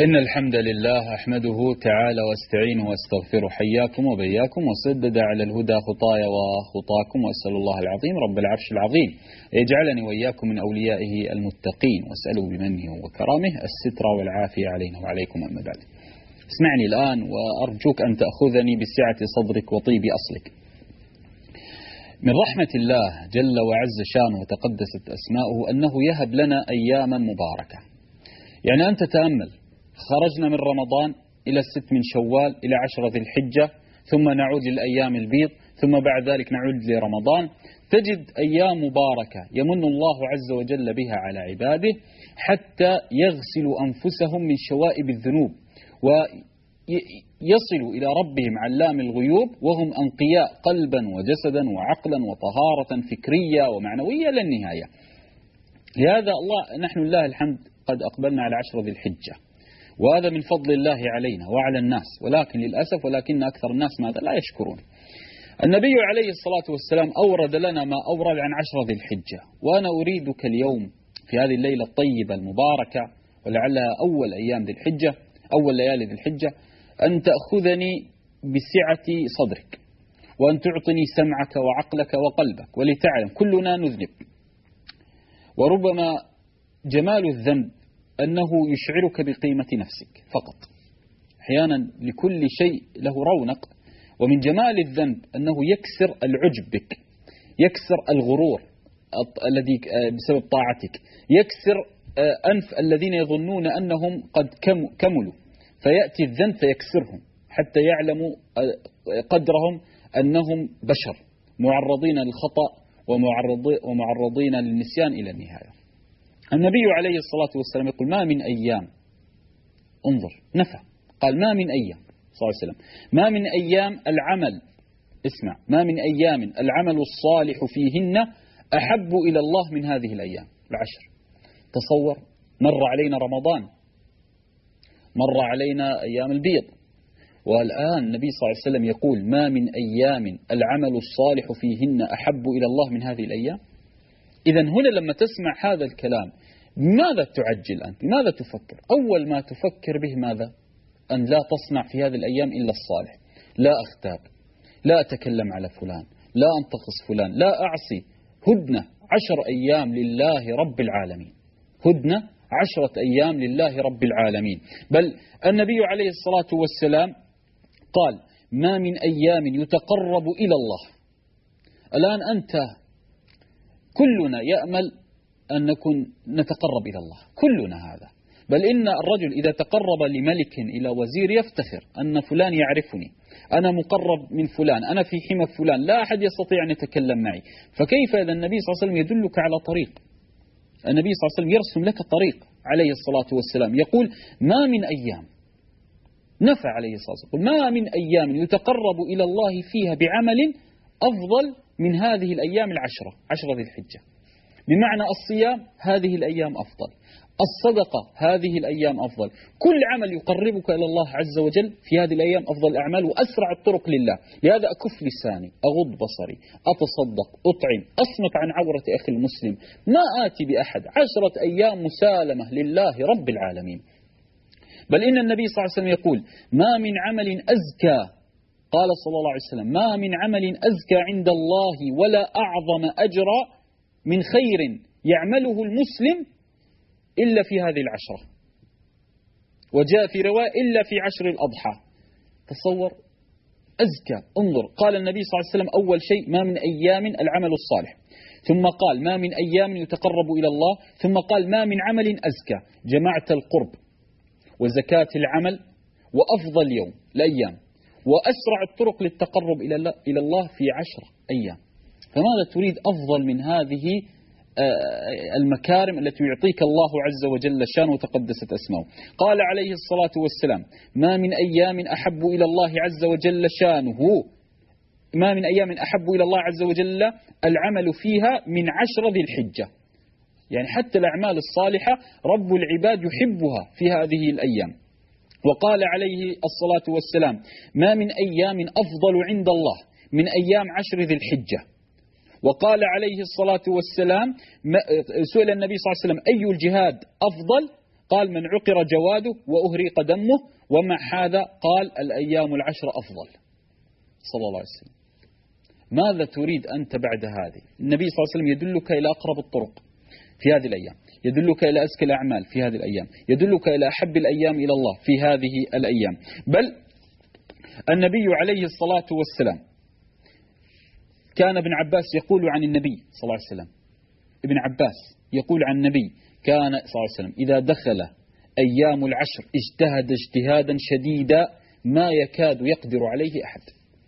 إن الحمد لله أحمده تعالى واستعينه واستغفره، حياكم وبياكم وسدد على الهدى خطايا وخطاكم، وأسأل الله العظيم رب العرش العظيم يجعلني وإياكم من أوليائه المتقين، وأسأله بمنه وكرامه الستر والعافية علينا وعليكم. أما بعد، اسمعني الآن وأرجوك أن تأخذني بسعة صدرك وطيب أصلك. من رحمة الله جل وعز شانه وتقدست أسماؤه أنه يهب لنا أياما مباركة. يعني أنت تأمل، خرجنا من رمضان إلى 6 من شوال إلى 10 ذي الحجة، ثم نعود للأيام البيض، ثم بعد ذلك نعود لرمضان. تجد أيام مباركة يمن الله عز وجل بها على عباده حتى يغسلوا أنفسهم من شوائب الذنوب ويصلوا إلى ربهم علام الغيوب وهم أنقياء قلبا وجسدا وعقلا وطهارة فكرية ومعنوية للنهاية. لهذا نحن لله الحمد قد أقبلنا على 10 ذي الحجة، وهذا من فضل الله علينا وعلى الناس، ولكن للأسف أكثر الناس ماذا لا يشكرون. النبي عليه الصلاة والسلام أورد لنا ما أورد عن 10 ذي الحجة، وأنا أريدك اليوم في هذه الليلة الطيبة المباركة ولعلها أول أيام ذي الحجة، أول ليالي ذي الحجة، أن تأخذني بسعة صدرك، وأن تعطني سمعك وعقلك وقلبك، ولتعلم كلنا نذنب، وربما جمال الذنب أنه يشعرك بقيمة نفسك فقط. أحيانا لكل شيء له رونق، ومن جمال الذنب أنه يكسر العجب بك، يكسر الغرور الذي بسبب طاعتك، يكسر أنف الذين يظنون أنهم قد كملوا، فيأتي الذنب فيكسرهم حتى يعلموا قدرهم أنهم بشر معرضين للخطأ ومعرضين للنسيان إلى النهاية. النبي عليه الصلاة والسلام يقول: ما من أيام، انظر نفى، قال ما من أيام صلى الله عليه وسلم، ما من أيام العمل، اسمع، ما من أيام العمل الصالح فيهن أحب إلى الله من هذه الأيام العشر. تصور، مر علينا رمضان، مر علينا أيام البيض، والآن النبي صلى الله عليه وسلم يقول: ما من أيام العمل الصالح فيهن أحب إلى الله من هذه الأيام. إذن هنا لما تسمع هذا الكلام ماذا تعجل أنت؟ ماذا تفكر؟ أول ما تفكر به ماذا؟ أن لا تصنع في هذه الأيام إلا الصالح، لا أغتاب، لا أتكلم على فلان، لا أنتقص فلان، لا أعصي. هدنة 10 أيام لله رب العالمين، هدنة 10 أيام لله رب العالمين. بل النبي عليه الصلاة والسلام قال: ما من أيام يتقرب إلى الله. الآن أنت كلنا يأمل أن نتقرب إلى الله، كلنا هذا. بل إن الرجل إذا تقرب لملك إلى وزير يفتخر أن فلان يعرفني، أنا مقرب من فلان، أنا في حمى فلان، لا أحد يستطيع أن يتكلم معي. فكيف إذا النبي صلى الله عليه وسلم يدلك على طريق، النبي صلى الله عليه وسلم يرسم لك طريق عليه الصلاة والسلام، يقول: ما من أيام، نفى عليه الصلاة والسلام، ما من أيام يتقرب إلى الله فيها بعمل أفضل من هذه الأيام 10 ذي الحجة. بمعنى الصيام هذه الأيام أفضل، الصدقة هذه الأيام أفضل، كل عمل يقربك إلى الله عز وجل في هذه الأيام أفضل الأعمال وأسرع الطرق لله. لهذا أكف لساني، أغض بصري، أتصدق، أطعم، أصمت عن عورة أخي المسلم، ما آتي بأحد. 10 أيام مسالمة لله رب العالمين. بل إن النبي صلى الله عليه وسلم يقول: ما من عمل أزكى، قال صلى الله عليه وسلم: ما من عمل أزكى عند الله ولا أعظم أجرا من خير يعمله المسلم إلا في هذه 10. وجاء في رواية: إلا في 10 الأضحى. تصور، أزكى. انظر، قال النبي صلى الله عليه وسلم: أول شيء ما من أيام العمل الصالح، ثم قال: ما من أيام يتقرب إلى الله، ثم قال: ما من عمل أزكى. جمعت القرب وزكاة العمل وأفضل يوم الأيام وأسرع الطرق للتقرب إلى الله في 10 أيام. فماذا تريد أفضل من هذه المكارم التي يعطيك الله عز وجل شانه وتقدست أسماؤه؟ قال عليه الصلاة والسلام: ما من أيام أحب إلى الله عز وجل شانه، ما من أيام أحب إلى الله عز وجل العمل فيها من 10 ذي الحجة. يعني حتى الأعمال الصالحة رب العباد يحبها في هذه الأيام. وقال عليه الصلاة والسلام: ما من أيام أفضل عند الله من أيام 10 ذي الحجة. وقال عليه الصلاة والسلام: سئل النبي صلى الله عليه وسلم: أي الجهاد أفضل؟ قال من عقر جواده وأهريق دمه، ومع هذا قال الأيام العشر أفضل صلى الله عليه وسلم. ماذا تريد أنت بعد هذه؟ النبي صلى الله عليه وسلم يدلك إلى أقرب الطرق في هذه الأيام، يدلك إلى أزكى الأعمال في هذه الأيام، يدلك إلى أحب الأيام إلى الله في هذه الأيام. بل النبي عليه الصلاة والسلام كان ابن عباس يقول عن النبي صلى الله عليه وسلم، ابن عباس يقول عن النبي كان صلى الله عليه وسلم إذا دخل أيام العشر اجتهد اجتهادا شديدا ما يكاد يقدر عليه أحد.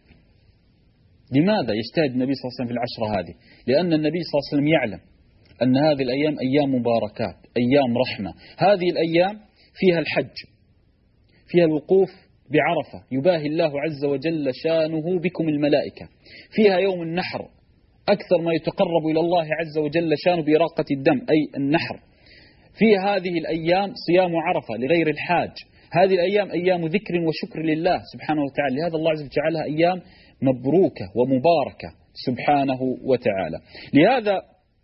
لماذا يجتهد النبي صلى الله عليه وسلم في العشرة هذه؟ لأن النبي صلى الله عليه وسلم يعلم أن هذه الأيام أيام مباركات، أيام رحمة. هذه الأيام فيها الحج، فيها الوقوف بعرفة يباهي الله عز وجل شانه بكم الملائكة، فيها يوم النحر أكثر ما يتقرب إلى الله عز وجل شانه بإراقة الدم أي النحر. في هذه الأيام صيام عرفة لغير الحاج. هذه الأيام أيام ذكر وشكر لله سبحانه وتعالى، لهذا الله عز وجل جعلها أيام مبروكة ومباركة سبحانه وتعالى. لهذا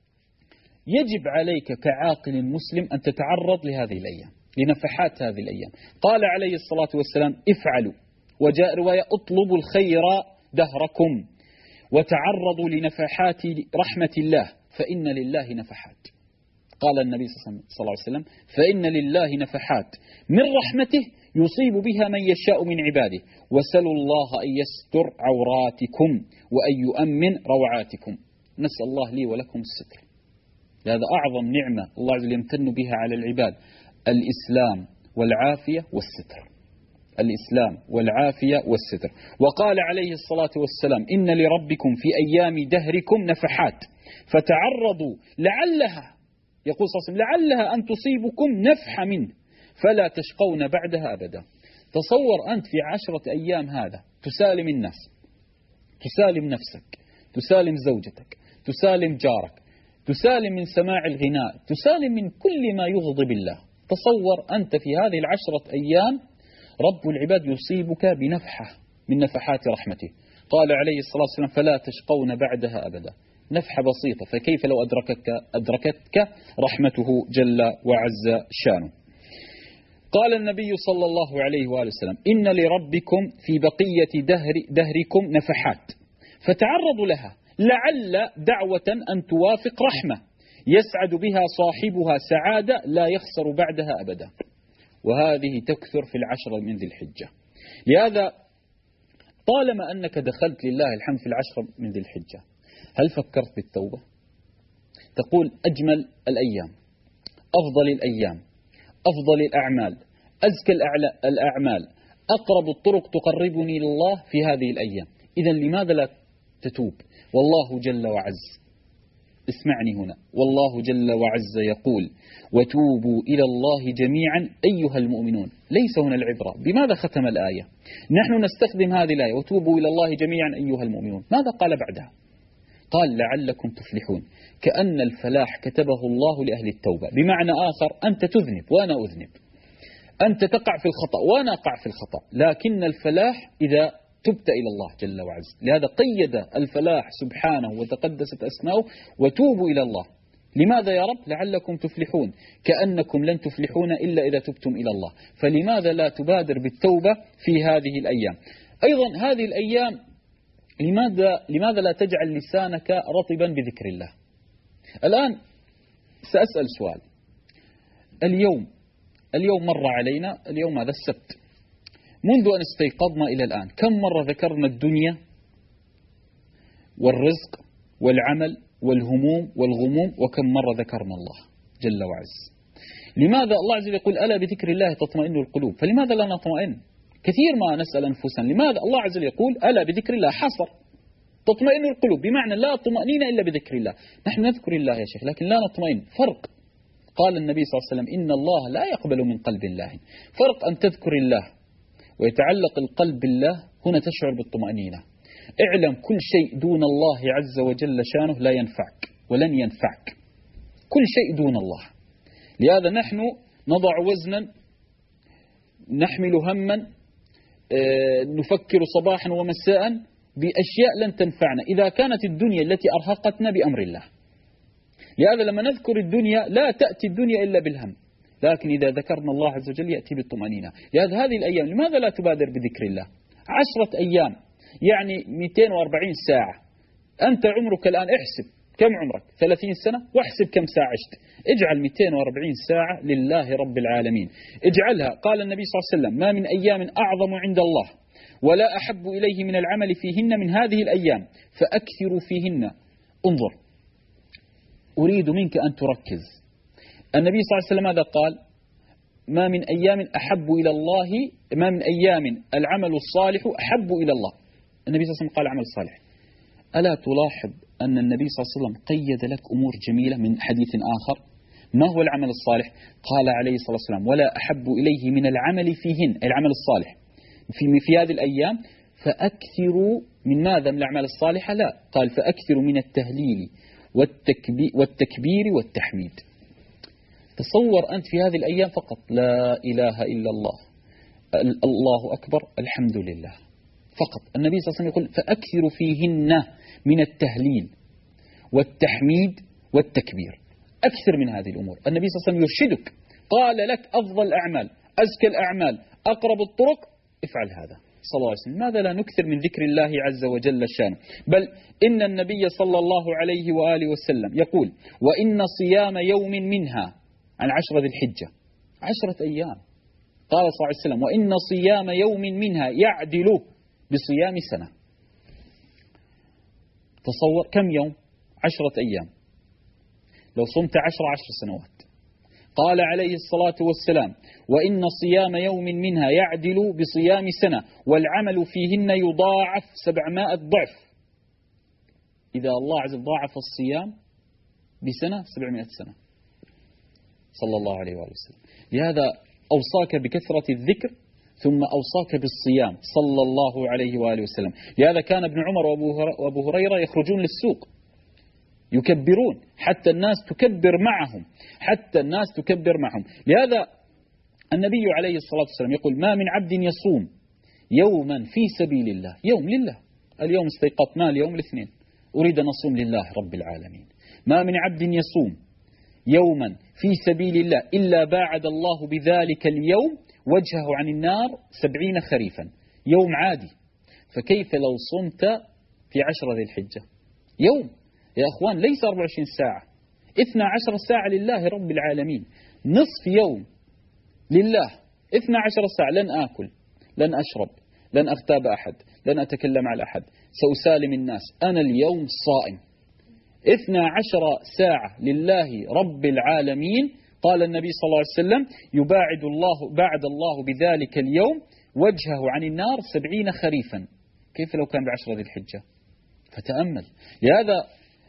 يجب عليك كعاقل مسلم أن تتعرض لهذه الأيام، لنفحات هذه الأيام. قال عليه الصلاة والسلام افعلوا، وجاء رواية اطلبوا الخير دهركم وتعرضوا لنفحات رحمة الله فإن لله نفحات. قال النبي صلى الله عليه وسلم فإن لله نفحات من رحمته يصيب بها من يشاء من عباده، وسلوا الله أن يستر عوراتكم وأن يؤمن روعاتكم. نسأل الله لي ولكم الستر. هذا أعظم نعمة الله عز وجل يمتن بها على العباد، الإسلام والعافية والستر، الإسلام والعافية والستر. وقال عليه الصلاة والسلام إن لربكم في أيام دهركم نفحات فتعرضوا لعلها، يقول صلى الله عليه وسلم لعلها أن تصيبكم نفحة منه فلا تشقون بعدها أبدا. تصور أنت في 10 أيام هذا تسالم الناس، تسالم نفسك، تسالم زوجتك، تسالم جارك، تسالم من سماع الغناء، تسالم من كل ما يغضب الله. تصور أنت في هذه 10 أيام رب العباد يصيبك بنفحة من نفحات رحمته. قال عليه الصلاة والسلام فلا تشقون بعدها أبدا. نفحة بسيطة، فكيف لو أدركتك رحمته جل وعز شانه. قال النبي صلى الله عليه وآله وسلم إن لربكم في بقية دهركم نفحات فتعرضوا لها لعل دعوة أن توافق رحمة يسعد بها صاحبها سعادة لا يخسر بعدها أبدا. وهذه تكثر في 10 من ذي الحجة. لهذا طالما أنك دخلت لله الحمد في 10 من ذي الحجة، هل فكرت بالتوبة؟ تقول أجمل الأيام، أفضل الأيام، أفضل الأعمال، أزكى الأعمال، أقرب الطرق تقربني إلى الله في هذه الأيام. إذن لماذا لا تتوب؟ والله جل وعز، اسمعني هنا، والله جل وعز يقول وتوبوا إلى الله جميعا أيها المؤمنون. ليس هنا العبرة بماذا ختم الآية، نحن نستخدم هذه الآية وتوبوا إلى الله جميعا أيها المؤمنون. ماذا قال بعدها؟ قال لعلكم تفلحون، كأن الفلاح كتبه الله لأهل التوبة. بمعنى آخر أنت تذنب وأنا أذنب، أنت تقع في الخطأ وأنا أقع في الخطأ، لكن الفلاح إذا تبت إلى الله جل وعز. لهذا قيد الفلاح سبحانه وتقدست أسماؤه وتوبوا إلى الله. لماذا يا رب؟ لعلكم تفلحون، كأنكم لن تفلحون إلا إذا تبتم إلى الله. فلماذا لا تبادر بالتوبة في هذه الأيام؟ أيضا هذه الأيام لماذا لا تجعل لسانك رطبا بذكر الله؟ الآن سأسأل سؤال. اليوم مر علينا، اليوم هذا السبت، منذ أن استيقظنا إلى الآن كم مرة ذكرنا الدنيا والرزق والعمل والهموم والغموم، وكم مرة ذكرنا الله جل وعز؟ لماذا الله عز وجل يقول ألا بذكر الله تطمئن القلوب؟ فلماذا لا نطمئن؟ كثير ما نسأل أنفسنا لماذا الله عز وجل يقول ألا بذكر الله حصر تطمئن القلوب، بمعنى لا طمأنينة إلا بذكر الله. نحن نذكر الله يا شيخ لكن لا نطمئن، فرق. قال النبي صلى الله عليه وسلم إن الله لا يقبل من قلب الله. فرق أن تذكر الله ويتعلق القلب بالله، هنا تشعر بالطمأنينة. اعلم كل شيء دون الله عز وجل شانه لا ينفعك ولن ينفعك، كل شيء دون الله. لهذا نحن نضع وزنا، نحمل هما، نفكر صباحا ومساء بأشياء لن تنفعنا إذا كانت الدنيا التي أرهقتنا بأمر الله. لهذا لما نذكر الدنيا لا تأتي الدنيا إلا بالهم، لكن إذا ذكرنا الله عز وجل يأتي بالطمأنينة. لهذا هذه الأيام لماذا لا تبادر بذكر الله؟ 10 أيام يعني 240 ساعة. أنت عمرك الآن احسب كم عمرك 30 سنة واحسب كم ساعة عشت. اجعل 240 ساعة لله رب العالمين، اجعلها. قال النبي صلى الله عليه وسلم: ما من أيام أعظم عند الله ولا أحب إليه من العمل فيهن من هذه الأيام فأكثروا فيهن. انظر، أريد منك أن تركز. النبي صلى الله عليه وسلم ماذا قال؟ ما من أيام أحب إلى الله، ما من أيام العمل الصالح أحب إلى الله. النبي صلى الله عليه وسلم قال عمل صالح. ألا تلاحظ أن النبي صلى الله عليه وسلم قيد لك أمور جميلة من حديث آخر؟ ما هو العمل الصالح؟ قال عليه الصلاة والسلام: ولا أحب إليه من العمل فيهن، العمل الصالح في هذه الأيام فأكثروا من ماذا؟ من الأعمال الصالحة؟ لا، قال فأكثروا من التهليل والتكبير والتحميد. تصور أنت في هذه الأيام فقط لا إله إلا الله، الله أكبر، الحمد لله، فقط. النبي صلى الله عليه وسلم يقول فأكثروا فيهن من التهليل والتحميد والتكبير، أكثر من هذه الأمور. النبي صلى الله عليه وسلم يرشدك، قال لك أفضل الأعمال، أزكى الأعمال، أقرب الطرق، افعل هذا صلى الله عليه وسلم. ماذا لا نكثر من ذكر الله عز وجل شانه؟ بل إن النبي صلى الله عليه وآله وسلم يقول: وإن صيام يوم منها، عن 10 ذي الحجة، 10 أيام، قال صلى الله عليه وسلم: وإن صيام يوم منها يعدل بصيام سنة. تصور كم يوم؟ 10 أيام، لو صمت 10 سنوات. قال عليه الصلاة والسلام: وإن صيام يوم منها يعدل بصيام سنة والعمل فيهن يضاعف 700 ضعف. إذا الله عز وجل ضاعف الصيام بسنة 700 سنة صلى الله عليه وآله وسلم. لهذا أوصاك بكثرة الذكر ثم أوصاك بالصيام صلى الله عليه وآله وسلم. لهذا كان ابن عمر وأبو هريرة يخرجون للسوق يكبرون حتى الناس تكبر معهم، حتى الناس تكبر معهم. لهذا النبي عليه الصلاة والسلام يقول: ما من عبد يصوم يوما في سبيل الله، يوم لله، اليوم استيقظت، ما اليوم الاثنين، أريد أن أصوم لله رب العالمين. ما من عبد يصوم يوما في سبيل الله إلا باعد الله بذلك اليوم وجهه عن النار 70 خريفا. يوم عادي، فكيف لو صمت في 10 ذي الحجة؟ يوم يا أخوان، ليس 24 ساعة، 12 ساعة لله رب العالمين، نصف يوم لله، 12 ساعة. لن آكل، لن أشرب، لن أغتاب أحد، لن أتكلم على أحد، سأسالم الناس، أنا اليوم صائم. 12 ساعة لله رب العالمين. قال النبي صلى الله عليه وسلم: بعد الله بذلك اليوم وجهه عن النار 70 خريفا. كيف لو كان ب10 ذي الحجة؟ فتأمل. لهذا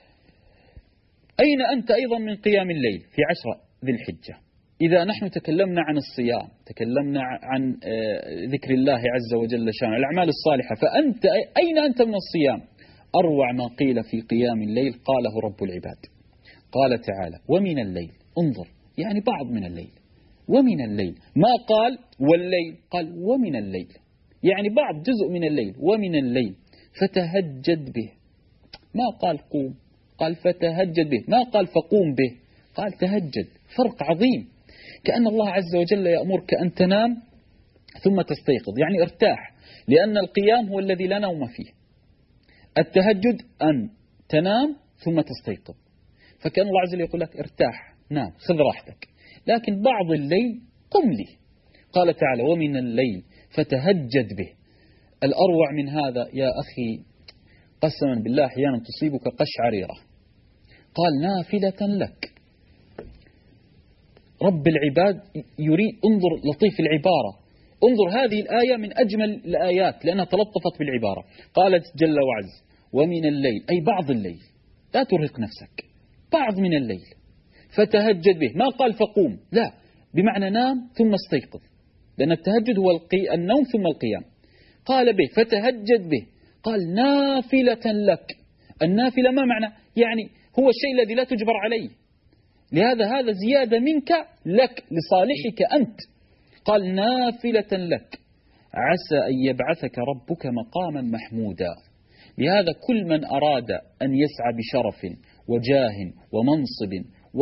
أين أنت أيضا من قيام الليل في 10 ذي الحجة؟ إذا نحن تكلمنا عن الصيام، تكلمنا عن ذكر الله عز وجل شانه، الأعمال الصالحة، فأنت أين أنت من الصيام؟ أروع ما قيل في قيام الليل قاله رب العباد، قال تعالى: ومن الليل، انظر، يعني بعض من الليل، ومن الليل، ما قال والليل، قال ومن الليل، يعني بعض جزء من الليل، ومن الليل فتهجد به، ما قال قوم، قال فتهجد به، ما قال فقوم به، قال تهجد. فرق عظيم، كأن الله عز وجل يأمرك أن تنام ثم تستيقظ، يعني ارتاح، لأن القيام هو الذي لا نوم فيه، التهجد أن تنام ثم تستيقظ. فكان الله عز وجل يقول لك ارتاح، نام، خذ راحتك، لكن بعض الليل قم لي. قال تعالى: ومن الليل فتهجد به. الأروع من هذا يا أخي قسما بالله أحيانا تصيبك قشعريرة. قال: نافلة لك. رب العباد يريد، انظر لطيف العبارة، انظر هذه الآية من أجمل الآيات لأنها تلطفت بالعبارة. قالت جل وعز: ومن الليل، أي بعض الليل، لا ترهق نفسك، بعض من الليل فتهجد به، ما قال فقوم، لا، بمعنى نام ثم استيقظ، لأن التهجد هو النوم ثم القيام. قال به فتهجد به، قال نافلة لك. النافلة ما معنى؟ يعني هو الشيء الذي لا تجبر عليه، لهذا هذا زيادة منك لك لصالحك أنت. قال نافلة لك عسى أن يبعثك ربك مقاما محمودا. لهذا كل من أراد أن يسعى بشرف وجاه ومنصب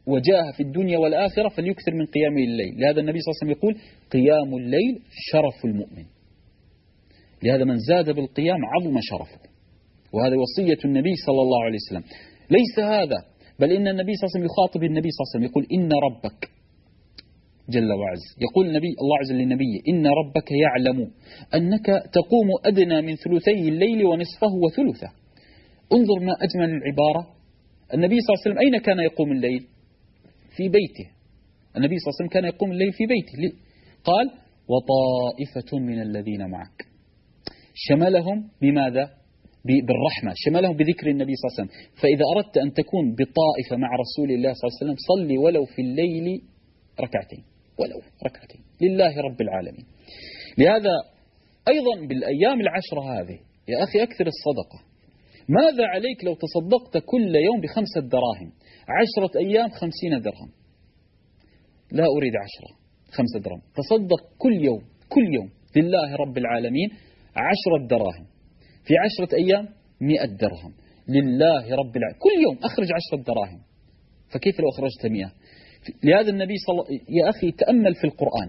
وجاه في الدنيا والآخرة فليكثر من قيام الليل. لهذا النبي صلى الله عليه وسلم يقول قيام الليل شرف المؤمن. لهذا من زاد بالقيام عظم شرفه، وهذا وصية النبي صلى الله عليه وسلم. ليس هذا، بل إن النبي صلى الله عليه وسلم يخاطب النبي صلى الله عليه وسلم يقول إن ربك جل وعز، يقول النبي الله عز وجل لنبيه إن ربك يعلم أنك تقوم أدنى من ثلثي الليل ونصفه وثلثه. انظر ما أجمل العبارة. النبي صلى الله عليه وسلم أين كان يقوم الليل؟ في بيته. النبي صلى الله عليه وسلم كان يقوم الليل في بيته. قال وطائفة من الذين معك، شملهم بماذا؟ بالرحمة، شملهم بذكر النبي صلى الله عليه وسلم. فإذا أردت أن تكون بطائفة مع رسول الله صلى الله عليه وسلم صلي ولو في الليل ركعتين، ولو ركعتين لله رب العالمين. لهذا أيضا بالأيام العشرة هذه يا أخي أكثر الصدقة. ماذا عليك لو تصدقت كل يوم ب5 دراهم، 10 أيام 50 درهم. لا أريد 10، 5 دراهم. تصدق كل يوم لله رب العالمين 10 دراهم، في 10 أيام 100 درهم لله رب العالمين. كل يوم أخرج 10 دراهم، فكيف لو أخرجت 100؟ لهذا النبي صلى الله عليه وسلم يا أخي تأمل في القرآن،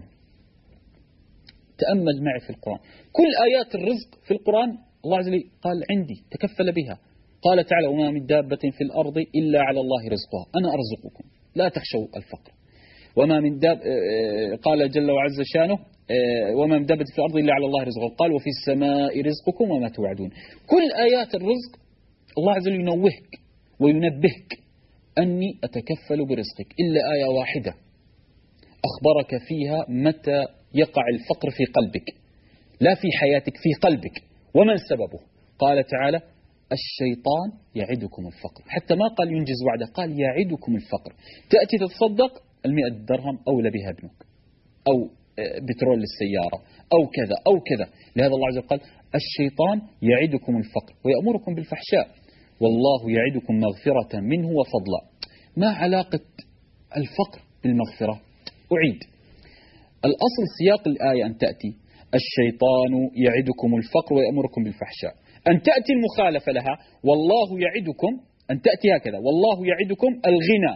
تأمل معي في القرآن. كل آيات الرزق في القرآن الله عز وجل قال عندي، تكفل بها. قال تعالى وما من دابة في الأرض إلا على الله رزقها أنا أرزقكم لا تخشوا الفقر. وما من قال جل وعز شانه وما من دابة في الأرض إلا على الله رزقها. قال وفي السماء رزقكم وما توعدون. كل آيات الرزق الله عز وجل ينوهك وينبهك أني أتكفل برزقك، إلا آية واحدة أخبرك فيها متى يقع الفقر في قلبك، لا في حياتك، في قلبك. ومن سببه؟ قال تعالى الشيطان يعدكم الفقر. حتى ما قال ينجز وعده، قال يعدكم الفقر. تأتي تتصدق 100 درهم أولى بها ابنك، أو بترول للسيارة، أو كذا أو كذا. لهذا الله عز وجل قال الشيطان يعدكم الفقر ويأمركم بالفحشاء والله يعدكم مغفرة منه وفضلا. ما علاقة الفقر بالمغفرة؟ أعيد الأصل سياق الآية أن تأتي الشيطان يعدكم الفقر ويأمركم بالفحشاء، أن تأتي المخالفة لها والله يعدكم، أن تأتي هكذا والله يعدكم الغنى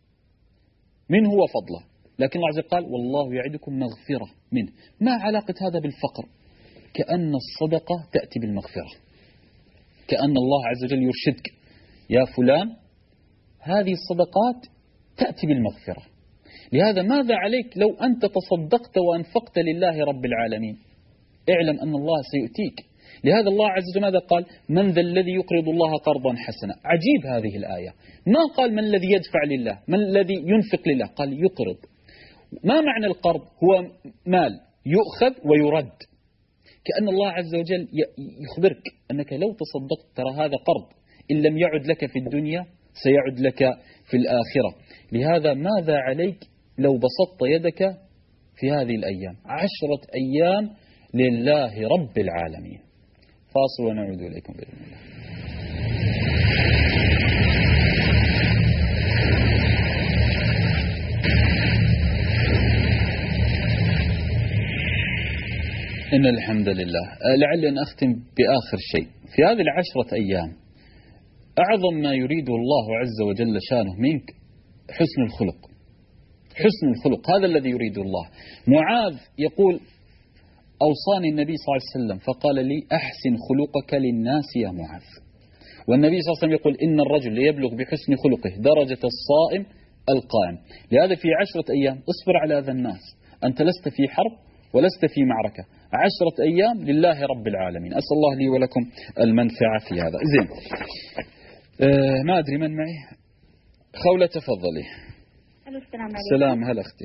منه وفضله. لكن الله عز وجل قال والله يعدكم مغفرة منه. ما علاقة هذا بالفقر؟ كأن الصدقة تأتي بالمغفرة، كأن الله عز وجل يرشدك يا فلان هذه الصدقات تأتي بالمغفرة. لهذا ماذا عليك لو أنت تصدقت وأنفقت لله رب العالمين؟ اعلم أن الله سيؤتيك. لهذا الله عز وجل ماذا قال؟ من ذا الذي يقرض الله قرضا حسنا. عجيب هذه الآية، ما قال من الذي يدفع لله، من الذي ينفق لله، قال يقرض. ما معنى القرض؟ هو مال يؤخذ ويرد. كأن الله عز وجل يخبرك أنك لو تصدقت ترى هذا قرض، إن لم يعد لك في الدنيا سيعد لك في الآخرة. لهذا ماذا عليك لو بسطت يدك في هذه الأيام 10 أيام لله رب العالمين؟ فاصل ونعود إليكم بإذن الله. إن الحمد لله. لعلي أن أختم بآخر شيء. في هذه 10 أيام أعظم ما يريد الله عز وجل شانه منك حسن الخلق. حسن الخلق هذا الذي يريد الله. معاذ يقول أوصاني النبي صلى الله عليه وسلم فقال لي أحسن خلقك للناس يا معاذ. والنبي صلى الله عليه وسلم يقول إن الرجل يبلغ بحسن خلقه درجة الصائم القائم. لهذا في 10 أيام اصبر على هذا الناس. أنت لست في حرب ولست في معركة، 10 أيام لله رب العالمين. أسأل الله لي ولكم المنفعة في هذا. زين. ما أدري من معي. خولة تفضلي. السلام عليكم. السلام. هلا أختي.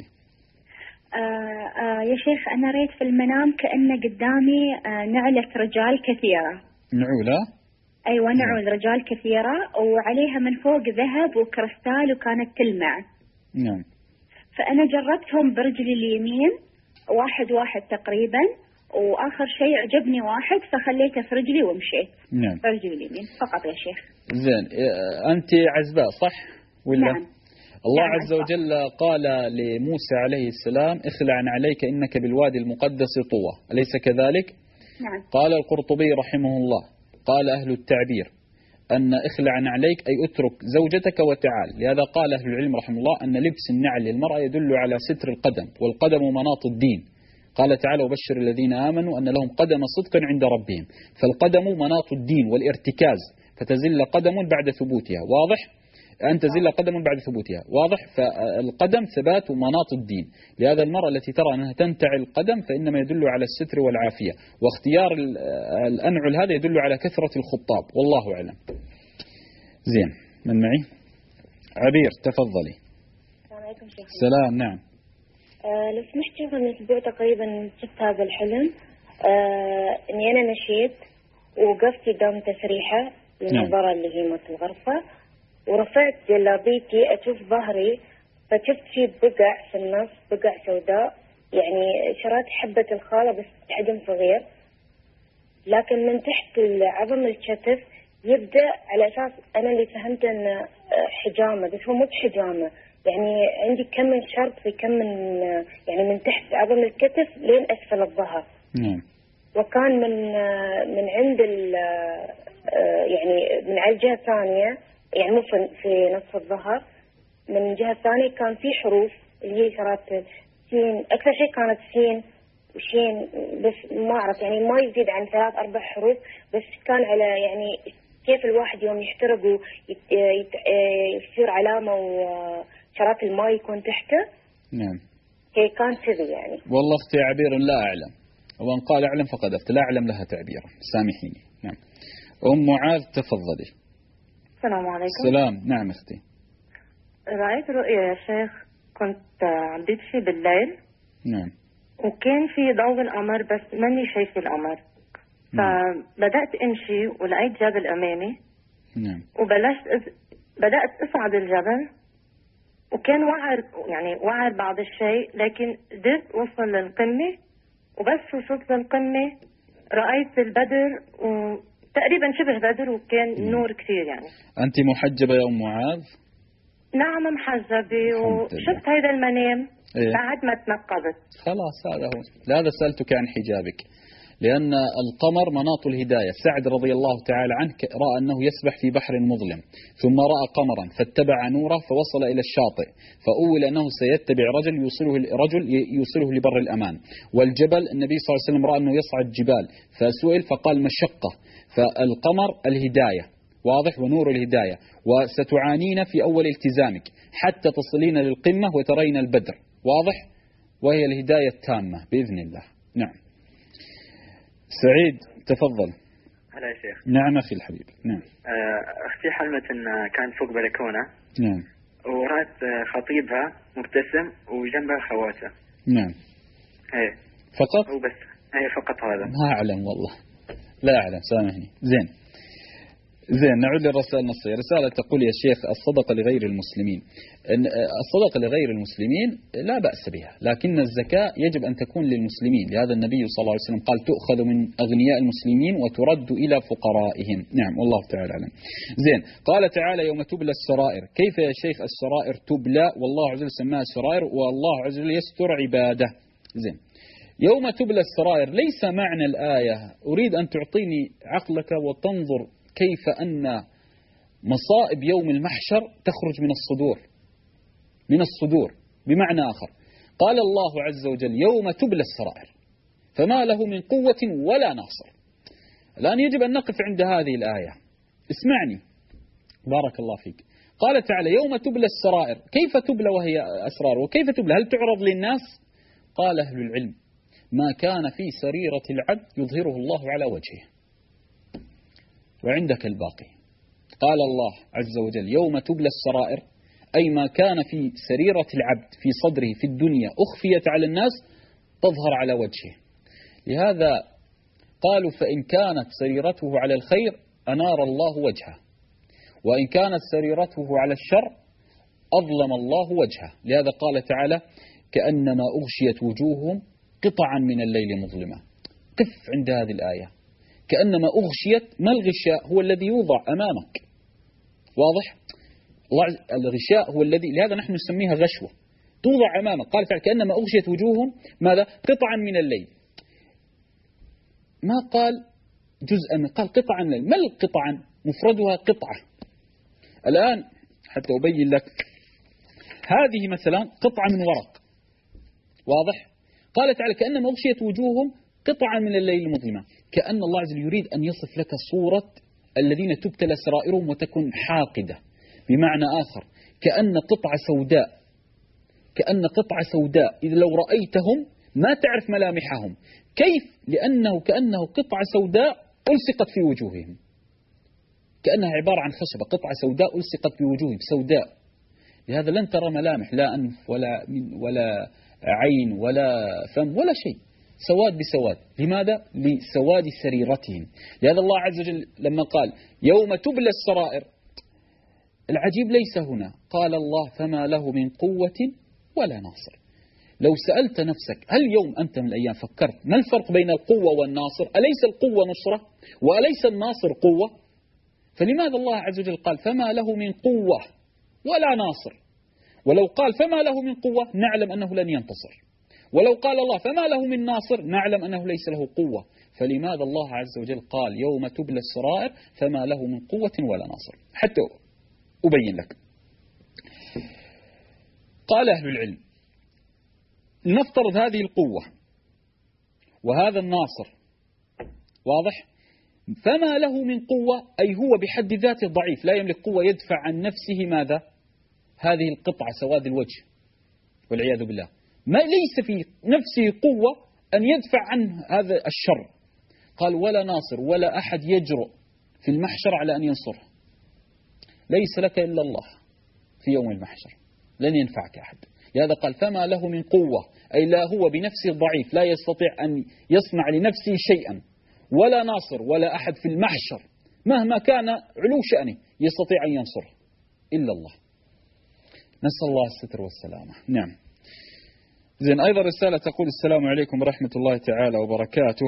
يا شيخ أنا رأيت في المنام كأن قدامي نعلة رجال كثيرة. نعولة؟ أيوة نعول رجال كثيرة وعليها من فوق ذهب وكريستال وكانت تلمع. نعم. فأنا جربتهم برجلي اليمين واحد تقريبا، وآخر شيء عجبني واحد فخليته في رجلي ومشيت. نعم. رجلي اليمين فقط يا شيخ. زين. أنت عزباء صح ولا؟ نعم. الله نعم عز وجل قال لموسى عليه السلام اخلع عليك إنك بالوادي المقدس طوى، أليس كذلك؟ نعم. قال القرطبي رحمه الله قال أهل التعبير أن اخلع عليك أي اترك زوجتك وتعال. لهذا قال أهل العلم رحمه الله أن لبس النعل للمرأة يدل على ستر القدم، والقدم مناط الدين. قال تعالى وبشر الذين آمنوا أن لهم قدم صدق عند ربهم. فالقدم مناط الدين والارتكاز، فتزل قدم بعد ثبوتها، واضح؟ أن تزل قدم بعد ثبوتها، واضح؟ فالقدم ثبات مناط الدين. لهذا المرأة التي ترى أنها تنتعل القدم فإنما يدل على الستر والعافية، واختيار الأنعل هذا يدل على كثرة الخطاب، والله أعلم. زين، من معي؟ عبير تفضلي. السلام عليكم شيخ. سلام. نعم. لو سمحت شيخ، من أسبوع تقريبا شفت هذا الحلم، إني أنا مشيت ووقفت قدام تسريحة المنظرة اللي هي مالت الغرفة، ورفعت جلابيتي أشوف ظهري، فشفت في بقع في النص، بقع سوداء، يعني شرات حبة الخالة بس حجم صغير، لكن من تحت عظم الكتف يبدأ، على أساس أنا اللي فهمت أنه حجامة، بس هو مو بحجامة، يعني عندي كم من شرط في كم من، يعني من تحت عظم الكتف لين أسفل الظهر. وكان من عند يعني من على الجهة الثانية، يعني مو في نصف الظهر، من الجهة الثانية كان في حروف اللي هي شرات سين، أكثر شيء كانت سين وشين، بس ما أعرف يعني ما يزيد عن 3-4 حروف، بس كان على يعني كيف الواحد يوم يحترق ويصير علامة وشرات الماء يكون تحته. نعم. هي كان كذي يعني. والله أختي عبير لا أعلم، ومن قال أعلم فقد أفتى، لا أعلم لها تعبيرا، سامحيني. نعم. أم معاذ تفضلي. السلام عليكم. السلام. نعم أختي. رأيت رؤيا يا شيخ، كنت عم بمشي بالليل. نعم. وكان في ضوء القمر بس ماني شايفة القمر. فبدأت امشي ولقيت جبل امامي. نعم. بدأت اصعد الجبل، وكان وعر بعض الشيء، لكن قدرت اوصل للقمة، وبس وصلت للقمة رأيت البدر، وتقريبا شبه بدر، وكان نور كثير يعني. أنت محجبة يا أم معاذ؟ نعم محجبة، وشفت هذا المنام بعد ما تنقبت. خلاص هذا هو. لهذا سألتك عن حجابك، لأن القمر مناط الهداية. سعد رضي الله تعالى عنه رأى أنه يسبح في بحر مظلم، ثم رأى قمرا فاتبع نوره فوصل إلى الشاطئ، فأول أنه سيتبع رجل يوصله لبر الأمان. والجبل النبي صلى الله عليه وسلم رأى أنه يصعد جبال، فسئل فقال مشقة. فالقمر الهداية، واضح، ونور الهداية، وستعانين في أول التزامك حتى تصلين للقمة وترين البدر، واضح، وهي الهداية التامة بإذن الله. نعم. سعيد تفضل. هلا يا شيخ. نعم أخي الحبيب. نعم. أختي حلمت أن كان فوق بلكونة. نعم. ورأت خطيبها مبتسم وجنبها خواته. نعم. هي فقط؟ وبس. هي فقط هذا. ما أعلم والله، لا أعلم، سامحني. زين نعود للرسالة النصية. رسالة تقول يا شيخ الصدقة لغير المسلمين. الصدقة لغير المسلمين لا بأس بها، لكن الزكاة يجب أن تكون للمسلمين. لهذا النبي صلى الله عليه وسلم قال تؤخذ من أغنياء المسلمين وترد إلى فقرائهم. نعم والله تعالى أعلم. زين. قال تعالى يوم تبلى السرائر. كيف يا شيخ السرائر تبلى والله عز وجل سماها سرائر، والله عز وجل يستر عباده. زين. يوم تبلى السرائر ليس معنى الآية، أريد أن تعطيني عقلك وتنظر كيف أن مصائب يوم المحشر تخرج من الصدور بمعنى آخر. قال الله عز وجل يوم تبلى السرائر، فما له من قوة ولا ناصر. الآن يجب أن نقف عند هذه الآية. اسمعني بارك الله فيك. قال تعالى يوم تبلى السرائر، كيف تبلى وهي أسرار، وكيف تبلى؟ هل تعرض للناس؟ قال أهل العلم ما كان في سريرة العبد يظهره الله على وجهه. وعندك الباقي. قال الله عز وجل يوم تبلى السرائر، أي ما كان في سريرة العبد في صدره في الدنيا أخفيت على الناس تظهر على وجهه. لهذا قالوا فإن كانت سريرته على الخير أنار الله وجهه، وإن كانت سريرته على الشر أظلم الله وجهه. لهذا قال تعالى كأنما أغشيت وجوههم قطعا من الليل مظلمة. قف عند هذه الآية. كأنما أغشيت، ما الغشاء؟ هو الذي يوضع أمامك، واضح؟ الغشاء هو الذي، لهذا نحن نسميها غشوة، توضع أمامك. قال تعالى كأنما أغشيت وجوههم ماذا؟ قطعا من الليل. ما قال جزءا، قال قطعا من الليل. ما القطعا؟ مفردها قطعة. الآن حتى أبين لك، هذه مثلا قطعة من ورق، واضح؟ قال تعالى كأنما أغشيت وجوههم قطعة من الليل المظلمة. كأن الله عز وجل يريد أن يصف لك صورة الذين تبتلى سرائرهم وتكون حاقدة. بمعنى آخر، كأن قطعة سوداء إذا لو رأيتهم ما تعرف ملامحهم. كيف؟ لأنه كأنه قطعة سوداء ألصقت في وجوههم، كأنها عبارة عن خشبة، قطعة سوداء ألصقت في وجوههم سوداء. لهذا لن ترى ملامح، لا أنف ولا عين ولا فم ولا شيء، سواد بسواد. لماذا؟ لسواد سريرتهم. لهذا الله عز وجل لما قال يوم تبلى السرائر، العجيب ليس هنا، قال الله فما له من قوة ولا ناصر. لو سألت نفسك هل يوم أنت من الأيام فكرت ما الفرق بين القوة والناصر؟ أليس القوة نصرة وأليس الناصر قوة؟ فلماذا الله عز وجل قال فما له من قوة ولا ناصر؟ ولو قال فما له من قوة نعلم أنه لن ينتصر، ولو قال الله فما له من ناصر نعلم أنه ليس له قوة. فلماذا الله عز وجل قال يوم تبلى السرائر فما له من قوة ولا ناصر؟ حتى أبين لك. قال أهل العلم لنفترض هذه القوة وهذا الناصر، واضح؟ فما له من قوة أي هو بحد ذاته ضعيف، لا يملك قوة يدفع عن نفسه ماذا؟ هذه القطعة سواد الوجه والعياذ بالله. ما ليس في نفسه قوة أن يدفع عنه هذا الشر. قال ولا ناصر، ولا أحد يجرؤ في المحشر على أن ينصره. ليس لك إلا الله في يوم المحشر، لن ينفعك أحد. لهذا قال فما له من قوة أي لا هو بنفسه ضعيف، لا يستطيع أن يصنع لنفسه شيئا، ولا ناصر، ولا أحد في المحشر مهما كان علو شأنه يستطيع أن ينصره إلا الله. نسأل الله الستر والسلامة. نعم. زين. أيضا رسالة تقول السلام عليكم ورحمة الله تعالى وبركاته.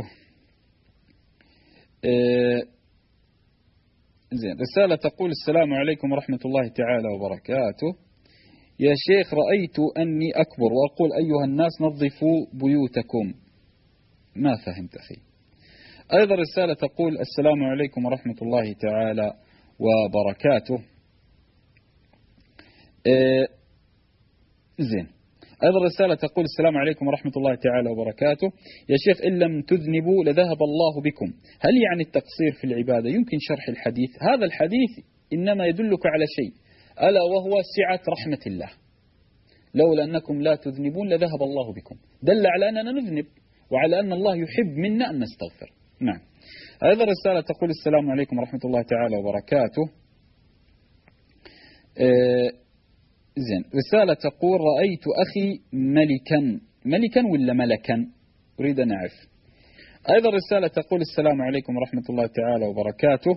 زين. رسالة تقول السلام عليكم ورحمة الله تعالى وبركاته. يا شيخ رأيت أني أكبر وأقول أيها الناس نظفوا بيوتكم. ما فهمت أخي. أيضا رسالة تقول السلام عليكم ورحمة الله تعالى وبركاته. زين. أيضا رسالة تقول السلام عليكم ورحمة الله تعالى وبركاته. يا شيخ إن لم تذنبوا لذهب الله بكم، هل يعني التقصير في العبادة؟ يمكن شرح الحديث. هذا الحديث إنما يدلك على شيء، ألا وهو سعة رحمة الله. لولا أنكم لا تذنبون لذهب الله بكم، دل على أننا نذنب وعلى أن الله يحب منا أن نستغفر. نعم. أيضا رسالة تقول السلام عليكم ورحمة الله تعالى وبركاته. زين. رسالة تقول رأيت أخي ملكا ولا ملكا؟ أريد أن أعرف. أيضا رسالة تقول السلام عليكم ورحمة الله تعالى وبركاته.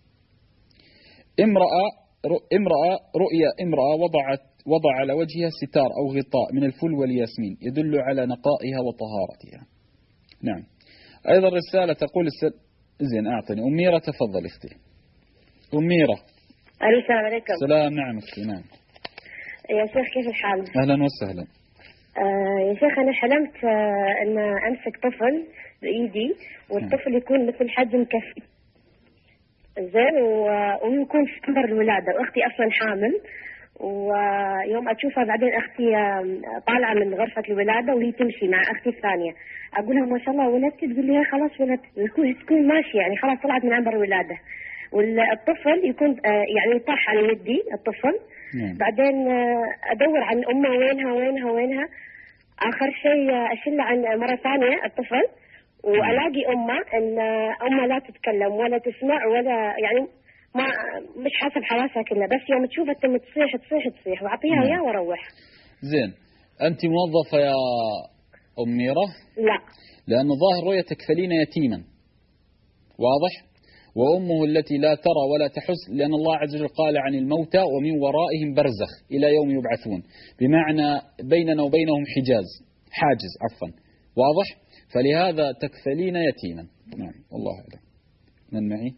امرأة وضع على وجهها ستار أو غطاء من الفل والياسمين يدل على نقائها وطهارتها. نعم. أيضا رسالة تقول زين. أعطني أميرة، تفضل اختي أميرة. السلام عليكم. السلام. نعم اختي. نعم يا شيخ كيف الحال؟ أهلا وسهلا. يا شيخ أنا حلمت أن أمسك طفل بإيدي والطفل يكون مثل حجم كفي، زين، ويكون في عمر الولادة، وأختي أصلا حامل. ويوم أشوفها بعدين أختي طالعة من غرفة الولادة وهي تمشي مع أختي الثانية، أقولها ما شاء الله ولدت، تقول لي خلاص ولدت، تكون ماشية يعني خلاص طلعت من عمر الولادة. والطفل يكون يعني طاح على يدي الطفل. بعدين أدور عن أمه وينها. آخر شيء أشل عن مرة ثانية الطفل وألاقي أن أمه لا تتكلم ولا تسمع ولا يعني ما مش حاسب حواسها كلها، بس يوم تشوفها تم تصيح وأعطيها إياه وأروح. زين. أنت موظفة يا أميرة؟ لا، لأن ظاهر رؤيتك فلين يتيما، واضح؟ وأمه التي لا ترى ولا تحس، لأن الله عز وجل قال عن الموتى ومن ورائهم برزخ إلى يوم يبعثون، بمعنى بيننا وبينهم حاجز عفوا، واضح؟ فلهذا تكفلين يتيما. نعم والله أعلم. من معي؟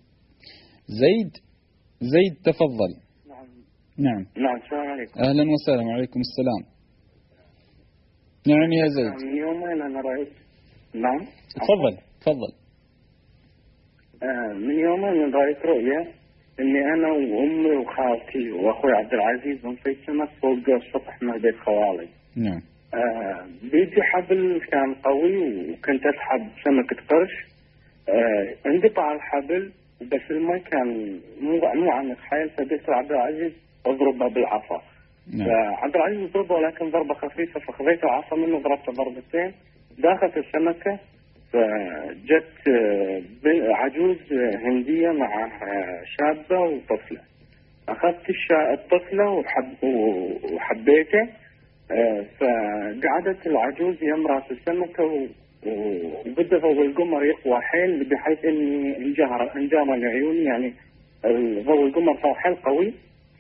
زيد تفضل. نعم. السلام عليكم. أهلا وسهلا. وعليكم السلام. نعم يا زيد. من يومين أنا رأيت. نعم تفضل. من يومين رأيت رؤيا اني انا وامي وخالتي واخوي عبد العزيز نصيد سمك فوق السطح مال بيت خوالي. نعم. بيدي حبل كان قوي وكنت اسحب سمكة قرش. انقطع الحبل بس الماء كان مو عن الخيل، فبيت عبد العزيز اضربه بالعصا. نعم. فعبد العزيز ضربه ولكن ضربة خفيفة، فخذيت العصا منه ضربته ضربتين داخلت السمكة. فجت عجوز هندية مع شابة وطفلة. أخذت الطفلة وحبيته. فقعدت العجوز يمرأ السمكة وبدأ ضوء القمر يقوى حيل بحيث إني انجار عيوني، يعني ضوء القمر صار حيل قوي.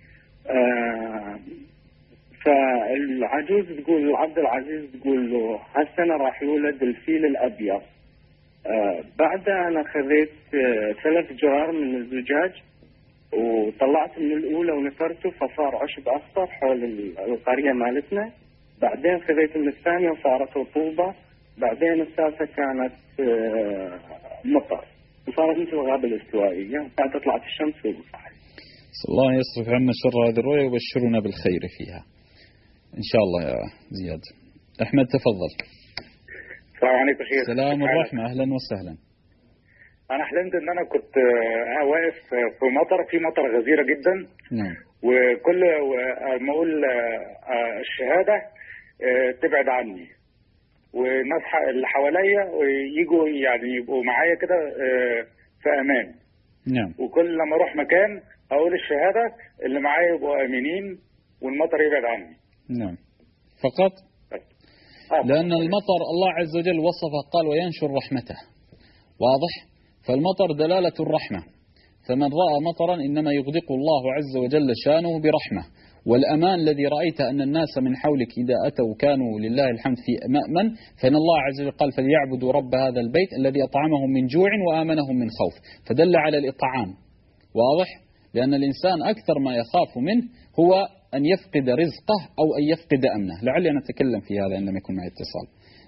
فالعجوز تقول عبد العزيز تقول له هالسنة راح يولد الفيل الأبيض. بعدها أنا خذيت 3 جرار من الزجاج وطلعت من الأولى ونفرته فصار عشب أصفر حول القرية مالتنا. بعدين خذيت من الثانية وصارت رطوبة. بعدين الثالثة كانت مطر وصارت مثل الغابة الاستوائية. بعد طلعت الشمس وصحت. الله يصرف عنا شر هذه الرؤيا وبشرنا بالخير فيها إن شاء الله يا زياد. أحمد تفضل. السلام عليكم شيخ. السلام والرحمة، أهلا وسهلا. أنا حلمت إن أنا كنت واقف في مطر غزيرة جدا. نعم. وكل ما أقول الشهادة تبعد عني، والناس اللي حواليا يجوا يعني يبقوا معايا كده في أمان. نعم. وكل لما أروح مكان أقول الشهادة اللي معايا يبقوا آمنين والمطر يبعد عني. نعم فقط. لأن المطر الله عز وجل وصفه قال وينشر رحمته، واضح؟ فالمطر دلالة الرحمة، فمن رأى مطرا إنما يغدق الله عز وجل شانه برحمة. والأمان الذي رأيت أن الناس من حولك إذا أتوا كانوا لله الحمد في مأمن، فإن الله عز وجل قال فليعبدوا رب هذا البيت الذي أطعمهم من جوع وآمنهم من خوف، فدل على الإطعام، واضح؟ لأن الإنسان أكثر ما يخاف منه هو أن يفقد رزقه أو أن يفقد أمنه. لعلي أنا أتكلم في هذا إن لم يكن معي اتصال.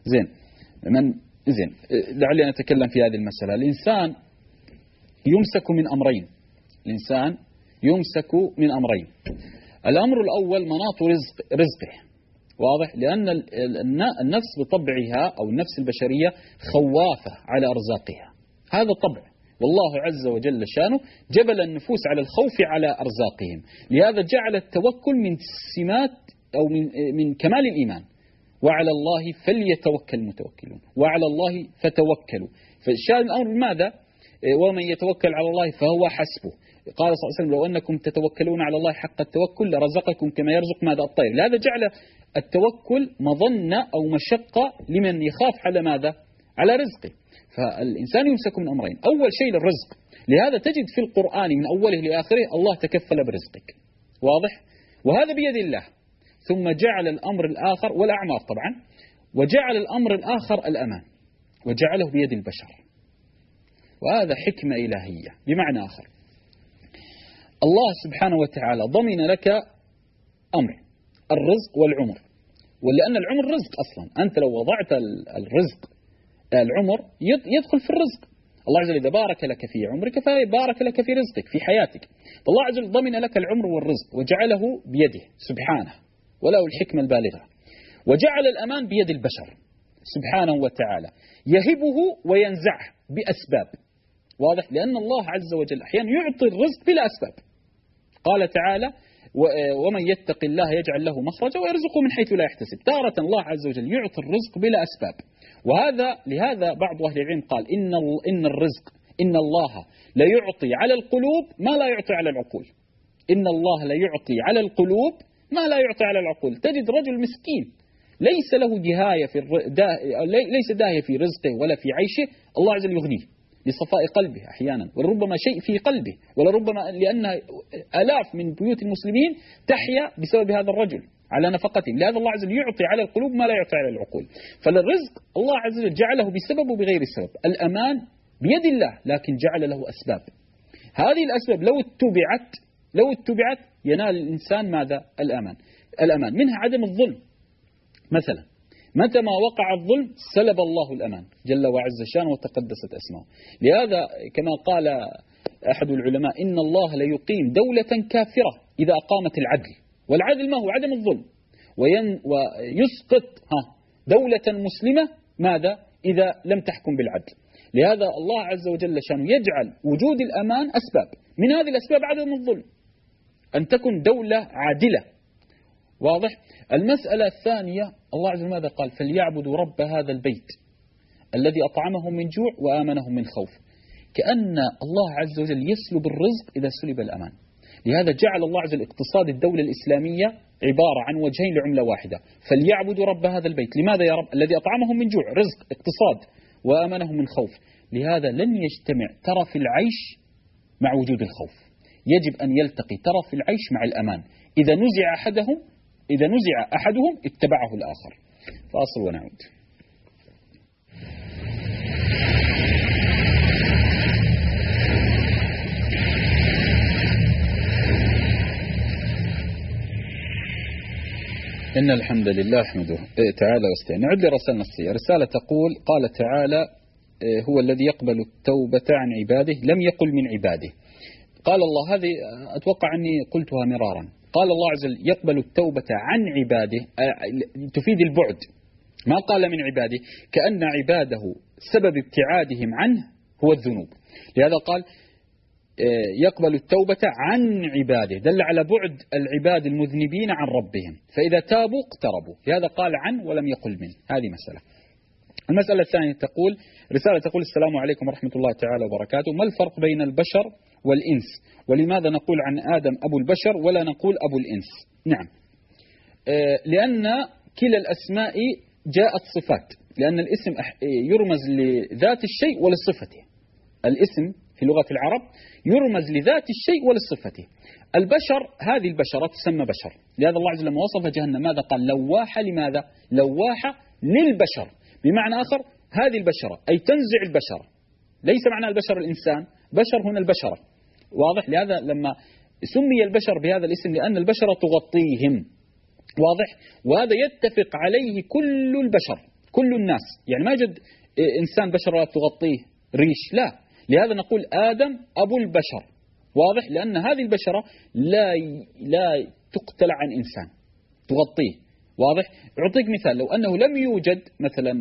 زين لعلي أنا أتكلم في هذه المسألة. الإنسان يمسك من أمرين. الإنسان يمسك من أمرين. الأمر الأول مناط رزقه، واضح؟ لأن النفس بطبعها أو النفس البشرية خوافة على أرزاقها، هذا طبع. والله عز وجل شانه جبل النفوس على الخوف على أرزاقهم، لهذا جعل التوكل من سمات أو من كمال الإيمان. وعلى الله فليتوكل المتوكلون، وعلى الله فتوكلوا. فالشان الأمر ماذا؟ ومن يتوكل على الله فهو حسبه. قال صلى الله عليه وسلم لو أنكم تتوكلون على الله حق التوكل لرزقكم كما يرزق ماذا الطير. لهذا جعل التوكل مظنة أو مشقة لمن يخاف على ماذا؟ على رزقه. فالإنسان يمسك من أمرين، أول شيء للرزق. لهذا تجد في القرآن من أوله لآخره الله تكفل برزقك، واضح؟ وهذا بيد الله. ثم جعل الأمر الآخر والأعمار طبعا، وجعل الأمر الآخر الأمان وجعله بيد البشر. وهذا حكمة إلهية. بمعنى آخر الله سبحانه وتعالى ضمن لك أمر الرزق والعمر، ولأن العمر رزق أصلا. أنت لو وضعت العمر يدخل في الرزق. الله عز وجل إذا بارك لك في عمرك فبارك لك في رزقك في حياتك. فالله عز وجل ضمن لك العمر والرزق وجعله بيده سبحانه وله الحكمة البالغة. وجعل الأمان بيد البشر سبحانه وتعالى، يهبه وينزعه بأسباب، واضح؟ لأن الله عز وجل أحيانا يعطي الرزق بلا أسباب. قال تعالى ومن يتق الله يجعل له مخرجا ويرزقه من حيث لا يحتسب. تارة الله عز وجل يعطي الرزق بلا أسباب. لهذا بعض أهل العلم قال إن الله لا يعطي على القلوب ما لا يعطي على العقول. إن الله لا يعطي على القلوب ما لا يعطي على العقول. تجد رجل مسكين ليس له ليس داهية في رزقه ولا في عيشه، الله عز وجل يغنيه لصفاء قلبه أحيانا، ولربما شيء في قلبه، ولربما لأن آلاف من بيوت المسلمين تحيا بسبب هذا الرجل على نفقته. لهذا الله عز وجل يعطي على القلوب ما لا يعطي على العقول. فالرزق الله عز وجل جعله بسبب وبغير السبب. الأمان بيد الله لكن جعل له أسباب. هذه الأسباب لو اتبعت ينال الإنسان ماذا؟ الأمان. منها عدم الظلم. مثلا متى ما وقع الظلم سلب الله الأمان جل وعز شانه وتقدست أسماؤه. لهذا كما قال أحد العلماء إن الله ليقيم دولة كافرة إذا أقامت العدل، والعدل ما هو؟ عدم الظلم، ويسقط دولة مسلمة ماذا؟ إذا لم تحكم بالعدل. لهذا الله عز وجل شانه يجعل وجود الأمان أسباب، من هذه الأسباب عدم الظلم، أن تكون دولة عادلة. واضح؟ المسألة الثانية، الله عز وجل ماذا قال؟ فليعبدوا رب هذا البيت الذي أطعمهم من جوع وآمنهم من خوف. كأن الله عز وجل يسلب الرزق إذا سلب الأمان. لهذا جعل الله عز وجل اقتصاد الدولة الإسلامية عبارة عن وجهين لعملة واحدة، فليعبدوا رب هذا البيت. لماذا يا رب؟ الذي أطعمهم من جوع، رزق، اقتصاد، وآمنهم من خوف. لهذا لن يجتمع ترف العيش مع وجود الخوف، يجب أن يلتقي ترف العيش مع الأمان. إذا نزع أحدهم اتبعه الآخر. فاصل ونعود. إن الحمد لله نحمده تعالى واستعين. نعد لرسالة نصية. رسالة تقول: قال تعالى: هو الذي يقبل التوبة عن عباده، لم يقل من عباده. قال الله، هذه أتوقع أني قلتها مرارا، قال الله عز وجل يقبل التوبة عن عباده، تفيد البعد، ما قال من عباده، كأن عباده سبب ابتعادهم عنه هو الذنوب. لهذا قال يقبل التوبة عن عباده، دل على بعد العباد المذنبين عن ربهم، فإذا تابوا اقتربوا. لهذا قال عن ولم يقل من. هذه مسألة. المسألة الثانية تقول رسالة تقول: السلام عليكم ورحمة الله تعالى وبركاته، ما الفرق بين البشر والإنس؟ ولماذا نقول عن آدم أبو البشر ولا نقول أبو الإنس؟ نعم، لأن كلا الأسماء جاءت صفات، لأن الاسم يرمز لذات الشيء ولصفته. الاسم في لغة العرب يرمز لذات الشيء ولصفته. البشر، هذه البشرة تسمى بشر. لهذا الله عز وجل لما وصف جهنم ماذا قال؟ لواحة. لماذا؟ لواحة للبشر، بمعنى آخر هذه البشرة أي تنزع البشرة، ليس معنى البشر الإنسان، بشر هنا البشرة. واضح؟ لهذا لما سمي البشر بهذا الاسم لأن البشرة تغطيهم. واضح؟ وهذا يتفق عليه كل البشر، كل الناس، يعني ما يوجد إنسان بشرة تغطيه ريش، لا. لهذا نقول آدم أبو البشر. واضح؟ لأن هذه البشرة لا تقتل عن إنسان، تغطيه. واضح؟ أعطيك مثال، لو أنه لم يوجد مثلا